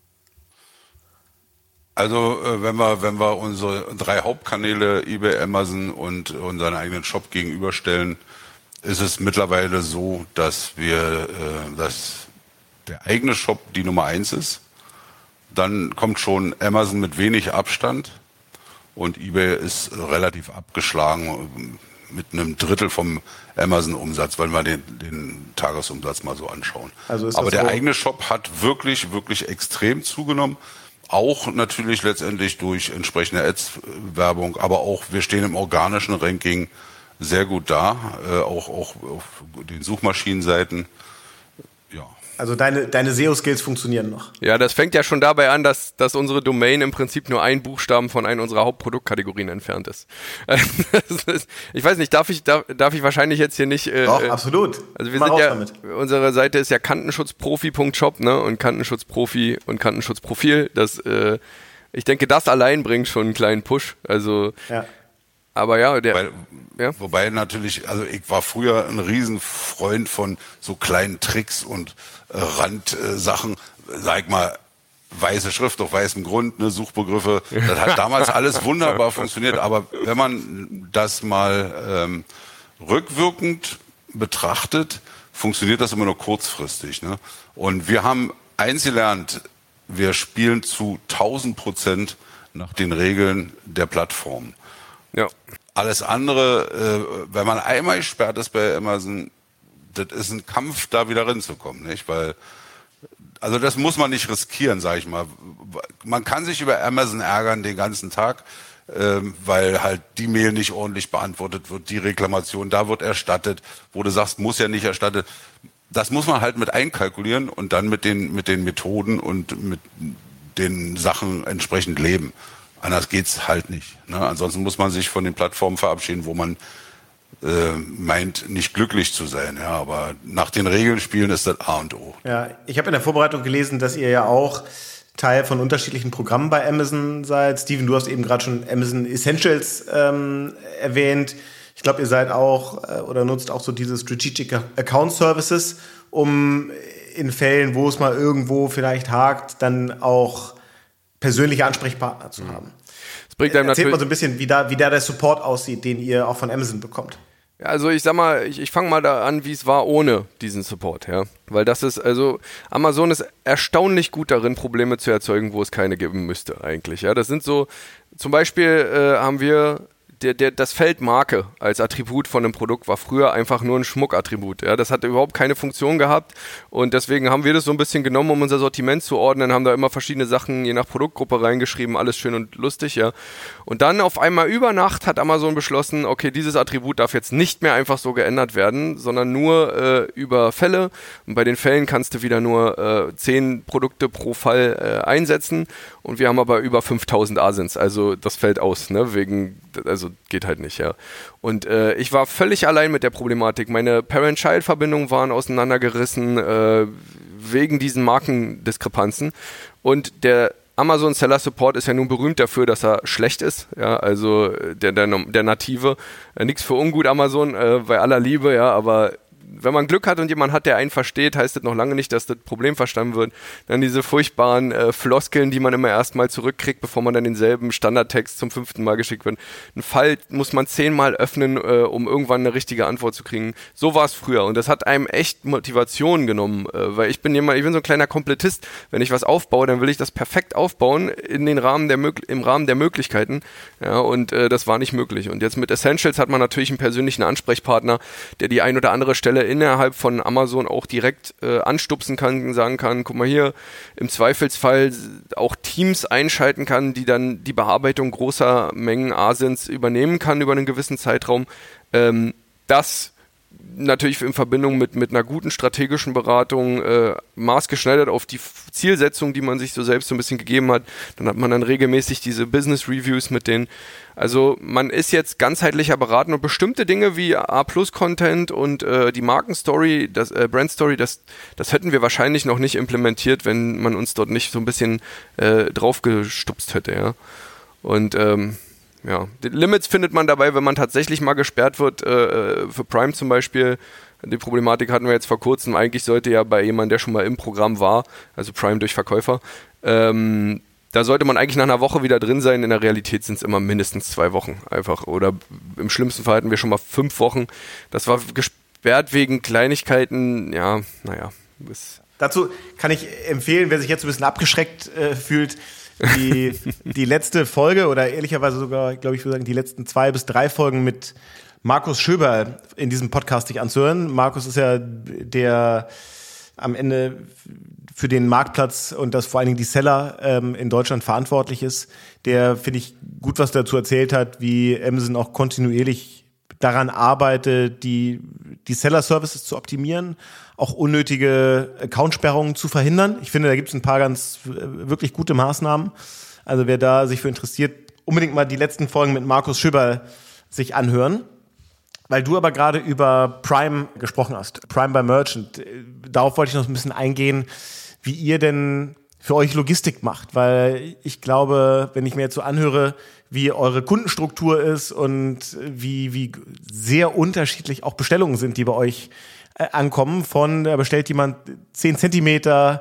Also wenn wir wenn wir unsere drei Hauptkanäle eBay, Amazon und unseren eigenen Shop gegenüberstellen, ist es mittlerweile so, dass wir äh, dass der eigene Shop die Nummer eins ist. Dann kommt schon Amazon mit wenig Abstand und eBay ist relativ abgeschlagen mit einem Drittel vom Amazon-Umsatz, wenn wir den, den Tagesumsatz mal so anschauen. Also Aber der so eigene Shop hat wirklich, wirklich extrem zugenommen. Auch natürlich letztendlich durch entsprechende Ads-Werbung, aber auch wir stehen im organischen Ranking sehr gut da, äh, auch, auch auf den Suchmaschinenseiten. Ja. Also deine, deine S E O-Skills funktionieren noch. Ja, das fängt ja schon dabei an, dass, dass unsere Domain im Prinzip nur ein Buchstaben von einer unserer Hauptproduktkategorien entfernt ist. ist ich weiß nicht, darf ich, darf, darf ich wahrscheinlich jetzt hier nicht... Äh, Doch, absolut. Also wir Mal sind ja, damit. Unsere Seite ist ja kantenschutzprofi punkt shop, ne, und Kantenschutzprofi und Kantenschutzprofil. Das, äh, ich denke, das allein bringt schon einen kleinen Push. Also... Ja. Aber ja, der, wobei, ja, wobei natürlich, also ich war früher ein Riesenfreund von so kleinen Tricks und äh, Randsachen. Äh, sag ich mal, weiße Schrift auf weißem Grund, ne, Suchbegriffe. Das hat damals alles wunderbar funktioniert. Aber wenn man das mal ähm, rückwirkend betrachtet, funktioniert das immer nur kurzfristig. Ne? Und wir haben eins gelernt, wir spielen zu tausend Prozent nach den Regeln der Plattform. Ja. Alles andere, äh, wenn man einmal gesperrt ist bei Amazon, das ist ein Kampf, da wieder reinzukommen, nicht? Weil, also das muss man nicht riskieren, sag ich mal. Man kann sich über Amazon ärgern den ganzen Tag, äh, weil halt die Mail nicht ordentlich beantwortet wird, die Reklamation, da wird erstattet, wo du sagst, muss ja nicht erstattet. Das muss man halt mit einkalkulieren und dann mit den, mit den Methoden und mit den Sachen entsprechend leben. Anders geht's halt nicht. Ne? Ansonsten muss man sich von den Plattformen verabschieden, wo man äh, meint, nicht glücklich zu sein. Ja, aber nach den Regeln spielen ist das A und O. Ja, ich habe in der Vorbereitung gelesen, dass ihr ja auch Teil von unterschiedlichen Programmen bei Amazon seid. Steven, du hast eben gerade schon Amazon Essentials ähm, erwähnt. Ich glaube, ihr seid auch äh, oder nutzt auch so diese Strategic Account Services, um in Fällen, wo es mal irgendwo vielleicht hakt, dann auch persönliche Ansprechpartner zu haben. Das bringt einem Erzählt natürlich mal so ein bisschen, wie da, wie da der Support aussieht, den ihr auch von Amazon bekommt. Ja, also ich sag mal, ich, ich fange mal da an, wie es war ohne diesen Support, ja. Weil das ist, also Amazon ist erstaunlich gut darin, Probleme zu erzeugen, wo es keine geben müsste eigentlich, ja. Das sind so, zum Beispiel äh, haben wir Der, der, das Feld Marke als Attribut von einem Produkt war früher einfach nur ein Schmuckattribut. Ja? Das hatte überhaupt keine Funktion gehabt und deswegen haben wir das so ein bisschen genommen, um unser Sortiment zu ordnen, haben da immer verschiedene Sachen je nach Produktgruppe reingeschrieben, alles schön und lustig. Ja. Und dann auf einmal über Nacht hat Amazon beschlossen, okay, dieses Attribut darf jetzt nicht mehr einfach so geändert werden, sondern nur äh, über Fälle. Und bei den Fällen kannst du wieder nur äh, zehn Produkte pro Fall äh, einsetzen und wir haben aber über fünftausend A S I Ns, also das fällt aus, ne? Wegen, also geht halt nicht, ja. Und äh, ich war völlig allein mit der Problematik. Meine Parent-Child-Verbindungen waren auseinandergerissen äh, wegen diesen Markendiskrepanzen. Und der Amazon Seller Support ist ja nun berühmt dafür, dass er schlecht ist, ja, also der, der, der native. Äh, nix für ungut Amazon, äh, bei aller Liebe, ja, aber wenn man Glück hat und jemand hat, der einen versteht, heißt das noch lange nicht, dass das Problem verstanden wird. Dann diese furchtbaren äh, Floskeln, die man immer erstmal zurückkriegt, bevor man dann denselben Standardtext zum fünften Mal geschickt wird. Ein Fall muss man zehnmal öffnen, äh, um irgendwann eine richtige Antwort zu kriegen. So war es früher und das hat einem echt Motivation genommen, äh, weil ich bin jemand, ich bin so ein kleiner Komplettist. Wenn ich was aufbaue, dann will ich das perfekt aufbauen in den Rahmen der im Rahmen der Möglichkeiten. Ja, und äh, das war nicht möglich. Und jetzt mit Essentials hat man natürlich einen persönlichen Ansprechpartner, der die ein oder andere Stelle innerhalb von Amazon auch direkt äh, anstupsen kann, sagen kann, guck mal hier, im Zweifelsfall auch Teams einschalten kann, die dann die Bearbeitung großer Mengen A S I Ns übernehmen kann über einen gewissen Zeitraum. Ähm, das natürlich in Verbindung mit, mit einer guten strategischen Beratung, äh, maßgeschneidert auf die Zielsetzung, die man sich so selbst so ein bisschen gegeben hat. Dann hat man dann regelmäßig diese Business Reviews mit denen. Also man ist jetzt ganzheitlicher beraten und bestimmte Dinge wie A Plus Content und äh, die Markenstory, das äh, Brandstory, das, das hätten wir wahrscheinlich noch nicht implementiert, wenn man uns dort nicht so ein bisschen äh, draufgestupst hätte, ja. Und ähm, ja, die Limits findet man dabei, wenn man tatsächlich mal gesperrt wird, äh, für Prime zum Beispiel. Die Problematik hatten wir jetzt vor kurzem. Eigentlich sollte ja bei jemandem, der schon mal im Programm war, also Prime durch Verkäufer, ähm, da sollte man eigentlich nach einer Woche wieder drin sein. In der Realität sind es immer mindestens zwei Wochen einfach. Oder im schlimmsten Fall hatten wir schon mal fünf Wochen. Das war gesperrt wegen Kleinigkeiten. Ja, naja. Dazu kann ich empfehlen, wer sich jetzt ein bisschen abgeschreckt äh, fühlt, die, die letzte Folge oder ehrlicherweise sogar, glaube ich, würde sagen, die letzten zwei bis drei Folgen mit Markus Schöberl in diesem Podcast sich anzuhören. Markus ist ja der am Ende für den Marktplatz und das vor allen Dingen die Seller ähm, in Deutschland verantwortlich ist, der, finde ich, gut was dazu erzählt hat, wie Amazon auch kontinuierlich daran arbeitet, die, die Seller-Services zu optimieren, auch unnötige Accountsperrungen zu verhindern. Ich finde, da gibt es ein paar ganz wirklich gute Maßnahmen. Also wer da sich für interessiert, unbedingt mal die letzten Folgen mit Markus Schöberl sich anhören. Weil du aber gerade über Prime gesprochen hast, Prime by Merchant. Darauf wollte ich noch ein bisschen eingehen, wie ihr denn für euch Logistik macht. Weil ich glaube, wenn ich mir jetzt so anhöre, wie eure Kundenstruktur ist und wie, wie sehr unterschiedlich auch Bestellungen sind, die bei euch äh, ankommen. Von, da bestellt jemand zehn Zentimeter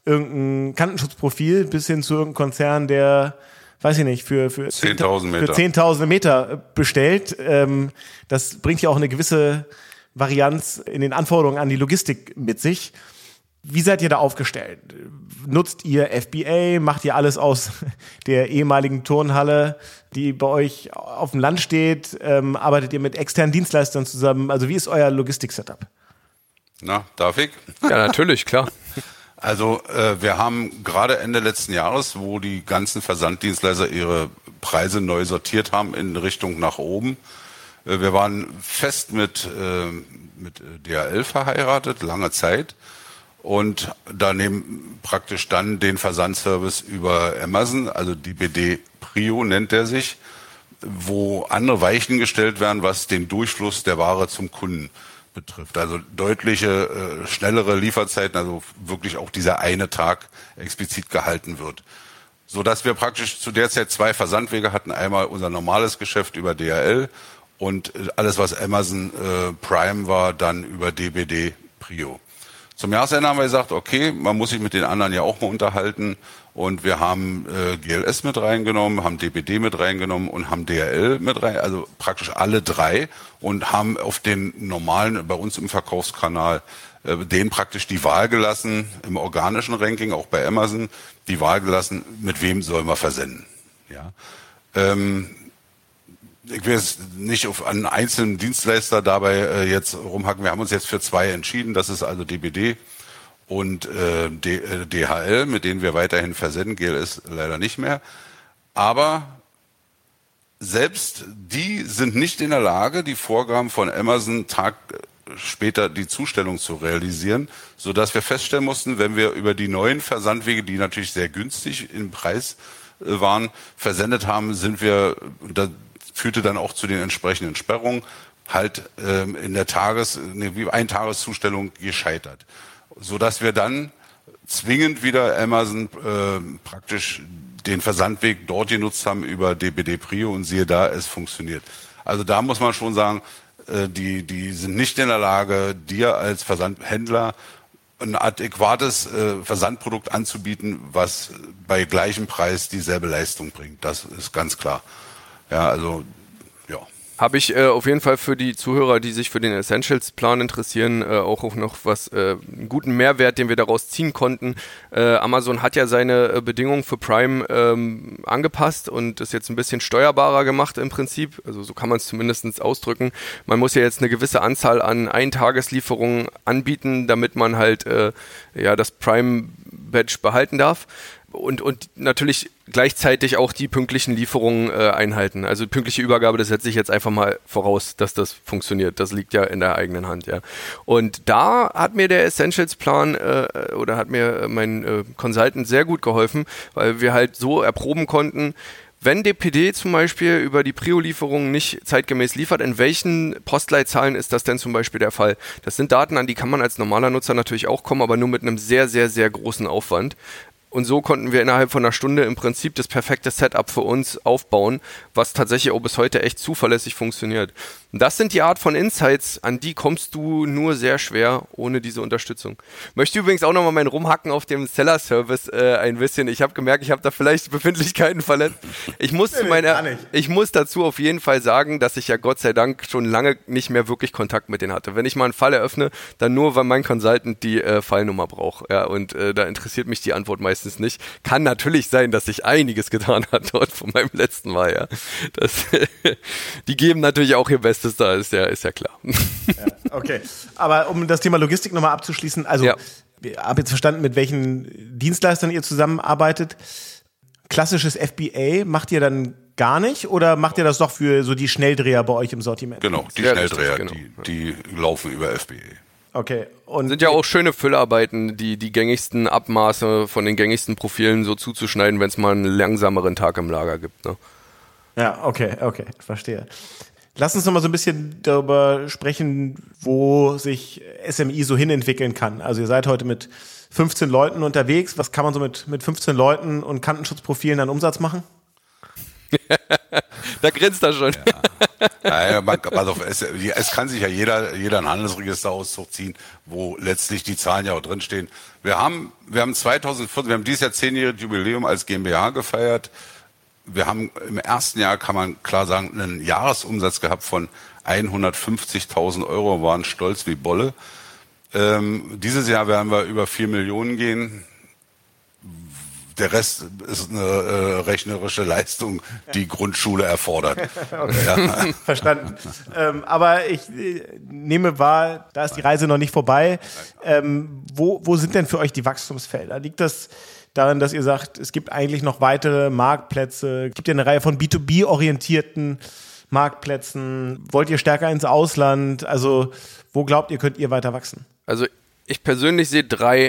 irgendein Kantenschutzprofil bis hin zu irgendeinem Konzern, der, weiß ich nicht, für, für zehntausend Meter, für zehntausend Meter bestellt. Ähm, das bringt ja auch eine gewisse Varianz in den Anforderungen an die Logistik mit sich. Wie seid ihr da aufgestellt? Nutzt ihr F B A? Macht ihr alles aus der ehemaligen Turnhalle, die bei euch auf dem Land steht? Ähm, arbeitet ihr mit externen Dienstleistern zusammen? Also wie ist euer Logistik-Setup? Na, darf ich? Ja, natürlich, klar. Also äh, wir haben gerade Ende letzten Jahres, wo die ganzen Versanddienstleister ihre Preise neu sortiert haben in Richtung nach oben. Äh, wir waren fest mit, äh, mit D H L verheiratet, lange Zeit. Und daneben praktisch dann den Versandservice über Amazon, also D B D Prio nennt er sich, wo andere Weichen gestellt werden, was den Durchfluss der Ware zum Kunden betrifft. Also deutliche, äh, schnellere Lieferzeiten, also wirklich auch dieser eine Tag explizit gehalten wird. Sodass wir praktisch zu der Zeit zwei Versandwege hatten. Einmal unser normales Geschäft über D H L und alles, was Amazon äh, Prime war, dann über D B D Prio. Zum Jahresende haben wir gesagt, okay, man muss sich mit den anderen ja auch mal unterhalten und wir haben äh, G L S mit reingenommen, haben D B D mit reingenommen und haben D H L mit rein, also praktisch alle drei und haben auf den normalen, bei uns im Verkaufskanal, äh, denen praktisch die Wahl gelassen, im organischen Ranking, auch bei Amazon, die Wahl gelassen, mit wem sollen wir versenden. Ja. Ähm, Ich will jetzt nicht auf einen einzelnen Dienstleister dabei äh, jetzt rumhacken. Wir haben uns jetzt für zwei entschieden. Das ist also D B D und äh, D, äh, D H L, mit denen wir weiterhin versenden. G L S leider nicht mehr. Aber selbst die sind nicht in der Lage, die Vorgaben von Amazon Tag später die Zustellung zu realisieren, sodass wir feststellen mussten, wenn wir über die neuen Versandwege, die natürlich sehr günstig im Preis äh, waren, versendet haben, sind wir da führte dann auch zu den entsprechenden Sperrungen, halt ähm, in der Tages-, eine Eintageszustellung gescheitert. Sodass wir dann zwingend wieder Amazon äh, praktisch den Versandweg dort genutzt haben über D B D Prio und siehe da, es funktioniert. Also da muss man schon sagen, äh, die, die sind nicht in der Lage, dir als Versandhändler ein adäquates äh, Versandprodukt anzubieten, was bei gleichem Preis dieselbe Leistung bringt. Das ist ganz klar. Ja, also, ja. Habe ich äh, auf jeden Fall für die Zuhörer, die sich für den Essentials-Plan interessieren, äh, auch, auch noch was, äh, einen guten Mehrwert, den wir daraus ziehen konnten. Äh, Amazon hat ja seine äh, Bedingungen für Prime ähm, angepasst und ist jetzt ein bisschen steuerbarer gemacht im Prinzip. Also so kann man es zumindest ausdrücken. Man muss ja jetzt eine gewisse Anzahl an Eintageslieferungen anbieten, damit man halt äh, ja das Prime-Badge behalten darf. Und, und natürlich gleichzeitig auch die pünktlichen Lieferungen äh, einhalten. Also pünktliche Übergabe, das setze ich jetzt einfach mal voraus, dass das funktioniert. Das liegt ja in der eigenen Hand, ja. Und da hat mir der Essentials-Plan äh, oder hat mir mein äh, Consultant sehr gut geholfen, weil wir halt so erproben konnten, wenn D P D zum Beispiel über die Prio-Lieferung nicht zeitgemäß liefert, in welchen Postleitzahlen ist das denn zum Beispiel der Fall? Das sind Daten, an die kann man als normaler Nutzer natürlich auch kommen, aber nur mit einem sehr, sehr, sehr großen Aufwand. Und so konnten wir innerhalb von einer Stunde im Prinzip das perfekte Setup für uns aufbauen, was tatsächlich auch bis heute echt zuverlässig funktioniert. Und das sind die Art von Insights, an die kommst du nur sehr schwer ohne diese Unterstützung. Möchte übrigens auch nochmal mein Rumhacken auf dem Seller-Service äh, ein bisschen. Ich habe gemerkt, ich habe da vielleicht Befindlichkeiten verletzt. Ich muss, zu meiner, ich muss dazu auf jeden Fall sagen, dass ich ja Gott sei Dank schon lange nicht mehr wirklich Kontakt mit denen hatte. Wenn ich mal einen Fall eröffne, dann nur, weil mein Consultant die äh, Fallnummer braucht. Ja, und äh, da interessiert mich die Antwort meistens nicht. Kann natürlich sein, dass sich einiges getan hat dort von meinem letzten Mal. Ja. Das, die geben natürlich auch ihr Bestes da, ist ja, ist ja klar. Ja, okay, aber um das Thema Logistik nochmal abzuschließen, also ja. Ich habe jetzt verstanden, mit welchen Dienstleistern ihr zusammenarbeitet. Klassisches F B A macht ihr dann gar nicht oder macht ihr das doch für so die Schnelldreher bei euch im Sortiment? Genau, die ja, Schnelldreher, richtig, genau. die, die laufen über F B A. Okay. Und sind ja auch schöne Füllarbeiten, die die gängigsten Abmaße von den gängigsten Profilen so zuzuschneiden, wenn es mal einen langsameren Tag im Lager gibt. Ne? Ja, okay, okay, verstehe. Lass uns noch mal so ein bisschen darüber sprechen, wo sich S M I so hinentwickeln kann. Also ihr seid heute mit fünfzehn Leuten unterwegs. Was kann man so mit, mit fünfzehn Leuten und Kantenschutzprofilen an Umsatz machen? Da grinst er schon. Ja. Naja, man, also es, es kann sich ja jeder, jeder ein Handelsregisterauszug ziehen, wo letztlich die Zahlen ja auch drinstehen. Wir haben, wir haben zweitausendvierzehn, wir haben dieses Jahr zehnjähriges Jubiläum als GmbH gefeiert. Wir haben im ersten Jahr, kann man klar sagen, einen Jahresumsatz gehabt von hundertfünfzigtausend Euro, waren stolz wie Bolle. Ähm, dieses Jahr werden wir über vier Millionen gehen. Der Rest ist eine äh, rechnerische Leistung, die Grundschule erfordert. Okay. Ja. Verstanden. Ähm, aber ich äh, nehme wahr, da ist die Reise noch nicht vorbei. Ähm, wo, wo sind denn für euch die Wachstumsfelder? Liegt das daran, dass ihr sagt, es gibt eigentlich noch weitere Marktplätze? Gibt ihr eine Reihe von B zwei B-orientierten Marktplätzen? Wollt ihr stärker ins Ausland? Also wo glaubt ihr, könnt ihr weiter wachsen? Also ich persönlich sehe drei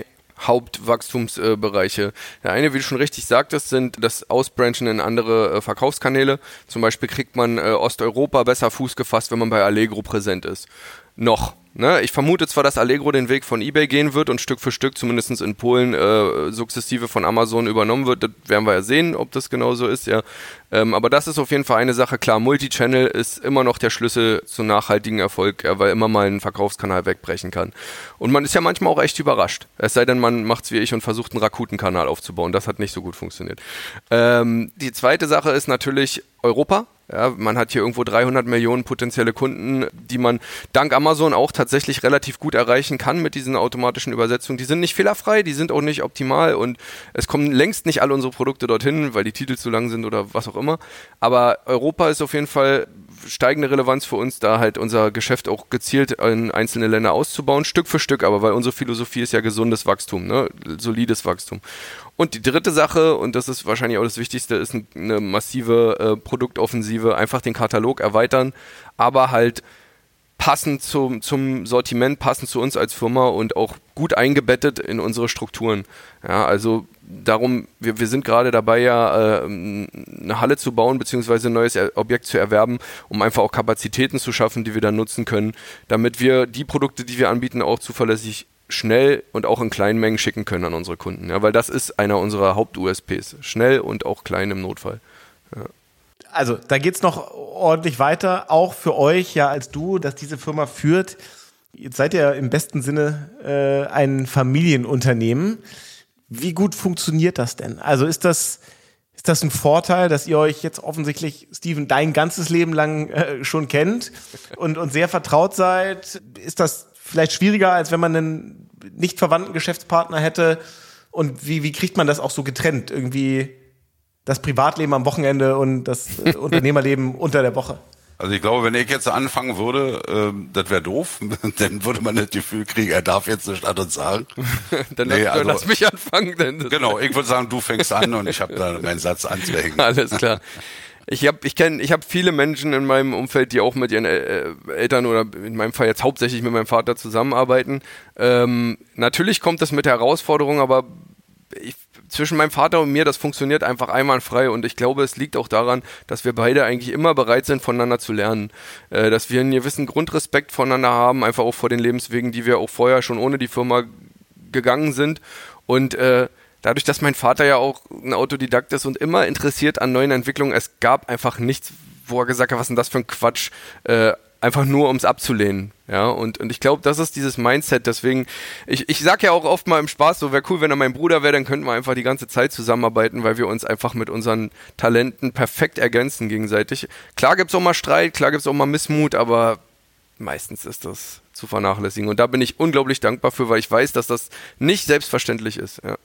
Hauptwachstumsbereiche. Der eine, wie du schon richtig sagtest, sind das Ausbranchen in andere äh, Verkaufskanäle. Zum Beispiel kriegt man äh, Osteuropa besser Fuß gefasst, wenn man bei Allegro präsent ist. Noch. Ne? Ich vermute zwar, dass Allegro den Weg von eBay gehen wird und Stück für Stück, zumindest in Polen, äh, sukzessive von Amazon übernommen wird. Das werden wir ja sehen, ob das genauso ist. Ja. Ähm, aber das ist auf jeden Fall eine Sache. Klar, Multichannel ist immer noch der Schlüssel zu nachhaltigen Erfolg, ja, weil immer mal ein Verkaufskanal wegbrechen kann. Und man ist ja manchmal auch echt überrascht. Es sei denn, man macht's wie ich und versucht, einen Rakuten-Kanal aufzubauen. Das hat nicht so gut funktioniert. Ähm, die zweite Sache ist natürlich Europa. Ja, man hat hier irgendwo dreihundert Millionen potenzielle Kunden, die man dank Amazon auch tatsächlich relativ gut erreichen kann mit diesen automatischen Übersetzungen. Die sind nicht fehlerfrei, die sind auch nicht optimal und es kommen längst nicht alle unsere Produkte dorthin, weil die Titel zu lang sind oder was auch immer. Aber Europa ist auf jeden Fall steigende Relevanz für uns, da halt unser Geschäft auch gezielt in einzelne Länder auszubauen, Stück für Stück, aber weil unsere Philosophie ist ja gesundes Wachstum, ne? Solides Wachstum. Und die dritte Sache, und das ist wahrscheinlich auch das Wichtigste, ist eine massive äh, Produktoffensive, einfach den Katalog erweitern, aber halt passend zum, zum Sortiment, passend zu uns als Firma und auch gut eingebettet in unsere Strukturen. Ja, also darum, wir, wir sind gerade dabei, ja äh, eine Halle zu bauen, beziehungsweise ein neues Objekt zu erwerben, um einfach auch Kapazitäten zu schaffen, die wir dann nutzen können, damit wir die Produkte, die wir anbieten, auch zuverlässig schnell und auch in kleinen Mengen schicken können an unsere Kunden. Ja, weil das ist einer unserer Haupt-U S Ps. Schnell und auch klein im Notfall. Ja. Also, da geht's noch ordentlich weiter, auch für euch, ja, als du, dass diese Firma führt. Jetzt seid ihr im besten Sinne äh, ein Familienunternehmen. Wie gut funktioniert das denn? Also ist das, ist das ein Vorteil, dass ihr euch jetzt offensichtlich, Steven, dein ganzes Leben lang äh, schon kennt und, und sehr vertraut seid? Ist das vielleicht schwieriger, als wenn man einen nicht verwandten Geschäftspartner hätte? Und wie, wie kriegt man das auch so getrennt? Irgendwie das Privatleben am Wochenende und das äh, Unternehmerleben unter der Woche? Also ich glaube, wenn ich jetzt anfangen würde, ähm, das wäre doof, dann würde man das Gefühl kriegen, er darf jetzt nicht an uns sagen. Dann nee, lass, also, lass mich anfangen. Denn genau, ich würde sagen, du fängst an und ich habe da meinen Satz anzuhängen. Alles klar. Ich habe ich kenn, ich hab viele Menschen in meinem Umfeld, die auch mit ihren äh, Eltern oder in meinem Fall jetzt hauptsächlich mit meinem Vater zusammenarbeiten. Ähm, natürlich kommt das mit Herausforderungen, aber ich, zwischen meinem Vater und mir, das funktioniert einfach einwandfrei und ich glaube, es liegt auch daran, dass wir beide eigentlich immer bereit sind, voneinander zu lernen. Äh, dass wir einen gewissen Grundrespekt voneinander haben, einfach auch vor den Lebenswegen, die wir auch vorher schon ohne die Firma gegangen sind und äh, dadurch, dass mein Vater ja auch ein Autodidakt ist und immer interessiert an neuen Entwicklungen, es gab einfach nichts, wo er gesagt hat, was ist denn das für ein Quatsch, äh, einfach nur, um es abzulehnen. Ja, und, und ich glaube, das ist dieses Mindset, deswegen, ich, ich sag ja auch oft mal im Spaß, so wäre cool, wenn er mein Bruder wäre, dann könnten wir einfach die ganze Zeit zusammenarbeiten, weil wir uns einfach mit unseren Talenten perfekt ergänzen gegenseitig. Klar gibt's auch mal Streit, klar gibt's auch mal Missmut, aber meistens ist das zu vernachlässigen und da bin ich unglaublich dankbar für, weil ich weiß, dass das nicht selbstverständlich ist, ja.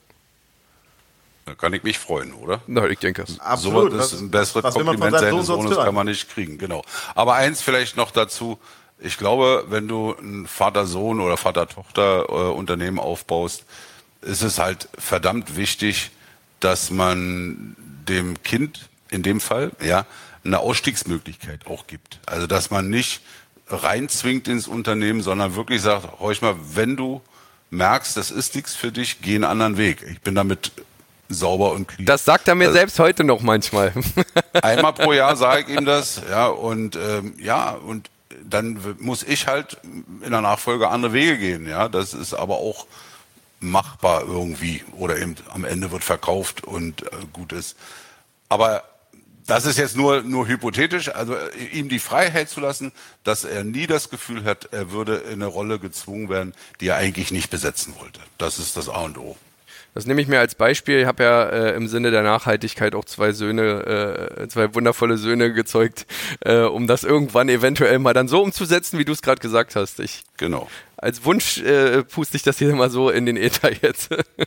Da kann ich mich freuen, oder? Na, ich denke es. Absolut. So was ist ein besseres was Kompliment seines Sohnes kann man nicht kriegen, genau. Aber eins vielleicht noch dazu, ich glaube, wenn du ein Vater-Sohn oder Vater-Tochter-Unternehmen aufbaust, ist es halt verdammt wichtig, dass man dem Kind in dem Fall ja eine Ausstiegsmöglichkeit auch gibt. Also dass man nicht reinzwingt ins Unternehmen, sondern wirklich sagt, horch mal, wenn du merkst, das ist nichts für dich, geh einen anderen Weg. Ich bin damit sauber und clean. Das sagt er mir also, selbst heute noch manchmal. Einmal pro Jahr sage ich ihm das, ja, und ähm, ja, und dann muss ich halt in der Nachfolge andere Wege gehen, ja. Das ist aber auch machbar irgendwie. Oder eben am Ende wird verkauft und äh, gut ist. Aber Das ist jetzt nur nur hypothetisch, also ihm die Freiheit zu lassen, dass er nie das Gefühl hat, er würde in eine Rolle gezwungen werden, die er eigentlich nicht besetzen wollte. Das ist das A und O. Das nehme ich mir als Beispiel. Ich habe ja äh, im Sinne der Nachhaltigkeit auch zwei Söhne, äh, zwei wundervolle Söhne gezeugt, äh, um das irgendwann eventuell mal dann so umzusetzen, wie du es gerade gesagt hast. Ich, genau. Als Wunsch äh, puste ich das hier mal so in den Äther jetzt.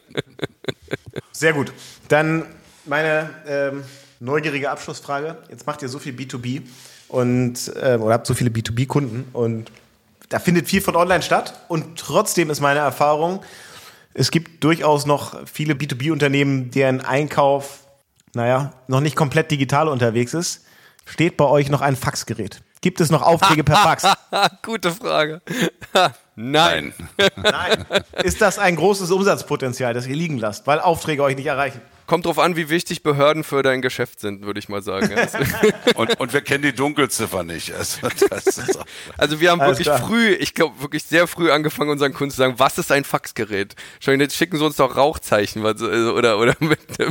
Sehr gut. Dann meine ähm, neugierige Abschlussfrage. Jetzt macht ihr so viel B zwei B und ähm, oder habt so viele B zwei B-Kunden und da findet viel von online statt und trotzdem ist meine Erfahrung, es gibt durchaus noch viele B zwei B-Unternehmen, deren Einkauf, naja, noch nicht komplett digital unterwegs ist. Steht bei euch noch ein Faxgerät? Gibt es noch Aufträge per Fax? Gute Frage. Nein. Nein. Ist das ein großes Umsatzpotenzial, das ihr liegen lasst, weil Aufträge euch nicht erreichen? Kommt drauf an, wie wichtig Behörden für dein Geschäft sind, würde ich mal sagen. und, und wir kennen die Dunkelziffer nicht. Also, das ist auch also wir haben Alles wirklich klar. früh, ich glaube wirklich sehr früh angefangen, unseren Kunden zu sagen, was ist ein Faxgerät? Schon jetzt schicken sie uns doch Rauchzeichen was, oder, oder mit dem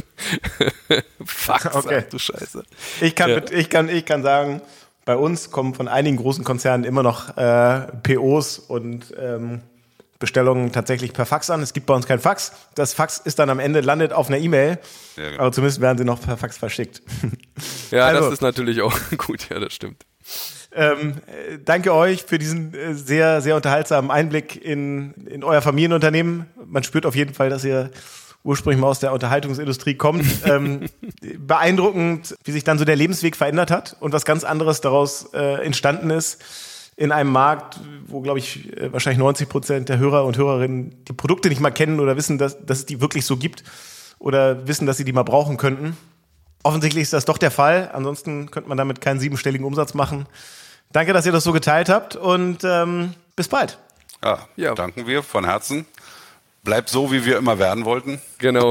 Fax. Okay. Ach du Scheiße. Ich kann, Ja. mit, ich kann, ich kann sagen, bei uns kommen von einigen großen Konzernen immer noch äh, P Os und ähm, Bestellungen tatsächlich per Fax an. Es gibt bei uns kein Fax. Das Fax ist dann am Ende, landet auf einer E-Mail, Ja, genau. aber zumindest werden sie noch per Fax verschickt. Ja, Also. das ist natürlich auch gut, ja, das stimmt. Ähm, äh, danke euch für diesen äh, sehr, sehr unterhaltsamen Einblick in, in euer Familienunternehmen. Man spürt auf jeden Fall, dass ihr ursprünglich mal aus der Unterhaltungsindustrie kommt. ähm, beeindruckend, wie sich dann so der Lebensweg verändert hat und was ganz anderes daraus äh, entstanden ist in einem Markt, wo, glaube ich, äh, wahrscheinlich neunzig Prozent der Hörer und Hörerinnen die Produkte nicht mal kennen oder wissen, dass, dass es die wirklich so gibt oder wissen, dass sie die mal brauchen könnten. Offensichtlich ist das doch der Fall. Ansonsten könnte man damit keinen siebenstelligen Umsatz machen. Danke, dass ihr das so geteilt habt und ähm, bis bald. Ja, Ja. danken wir von Herzen. Bleibt so, wie wir immer werden wollten. Genau.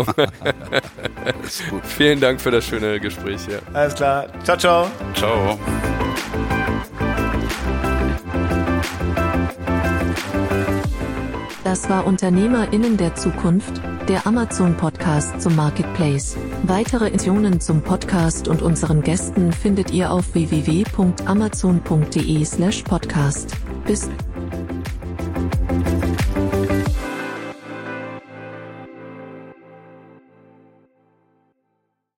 Ist gut. Vielen Dank für das schöne Gespräch. Ja. Alles klar. Ciao, ciao. Ciao. Das war UnternehmerInnen der Zukunft, der Amazon-Podcast zum Marketplace. Weitere Informationen zum Podcast und unseren Gästen findet ihr auf w w w punkt amazon punkt de slash podcast. Bis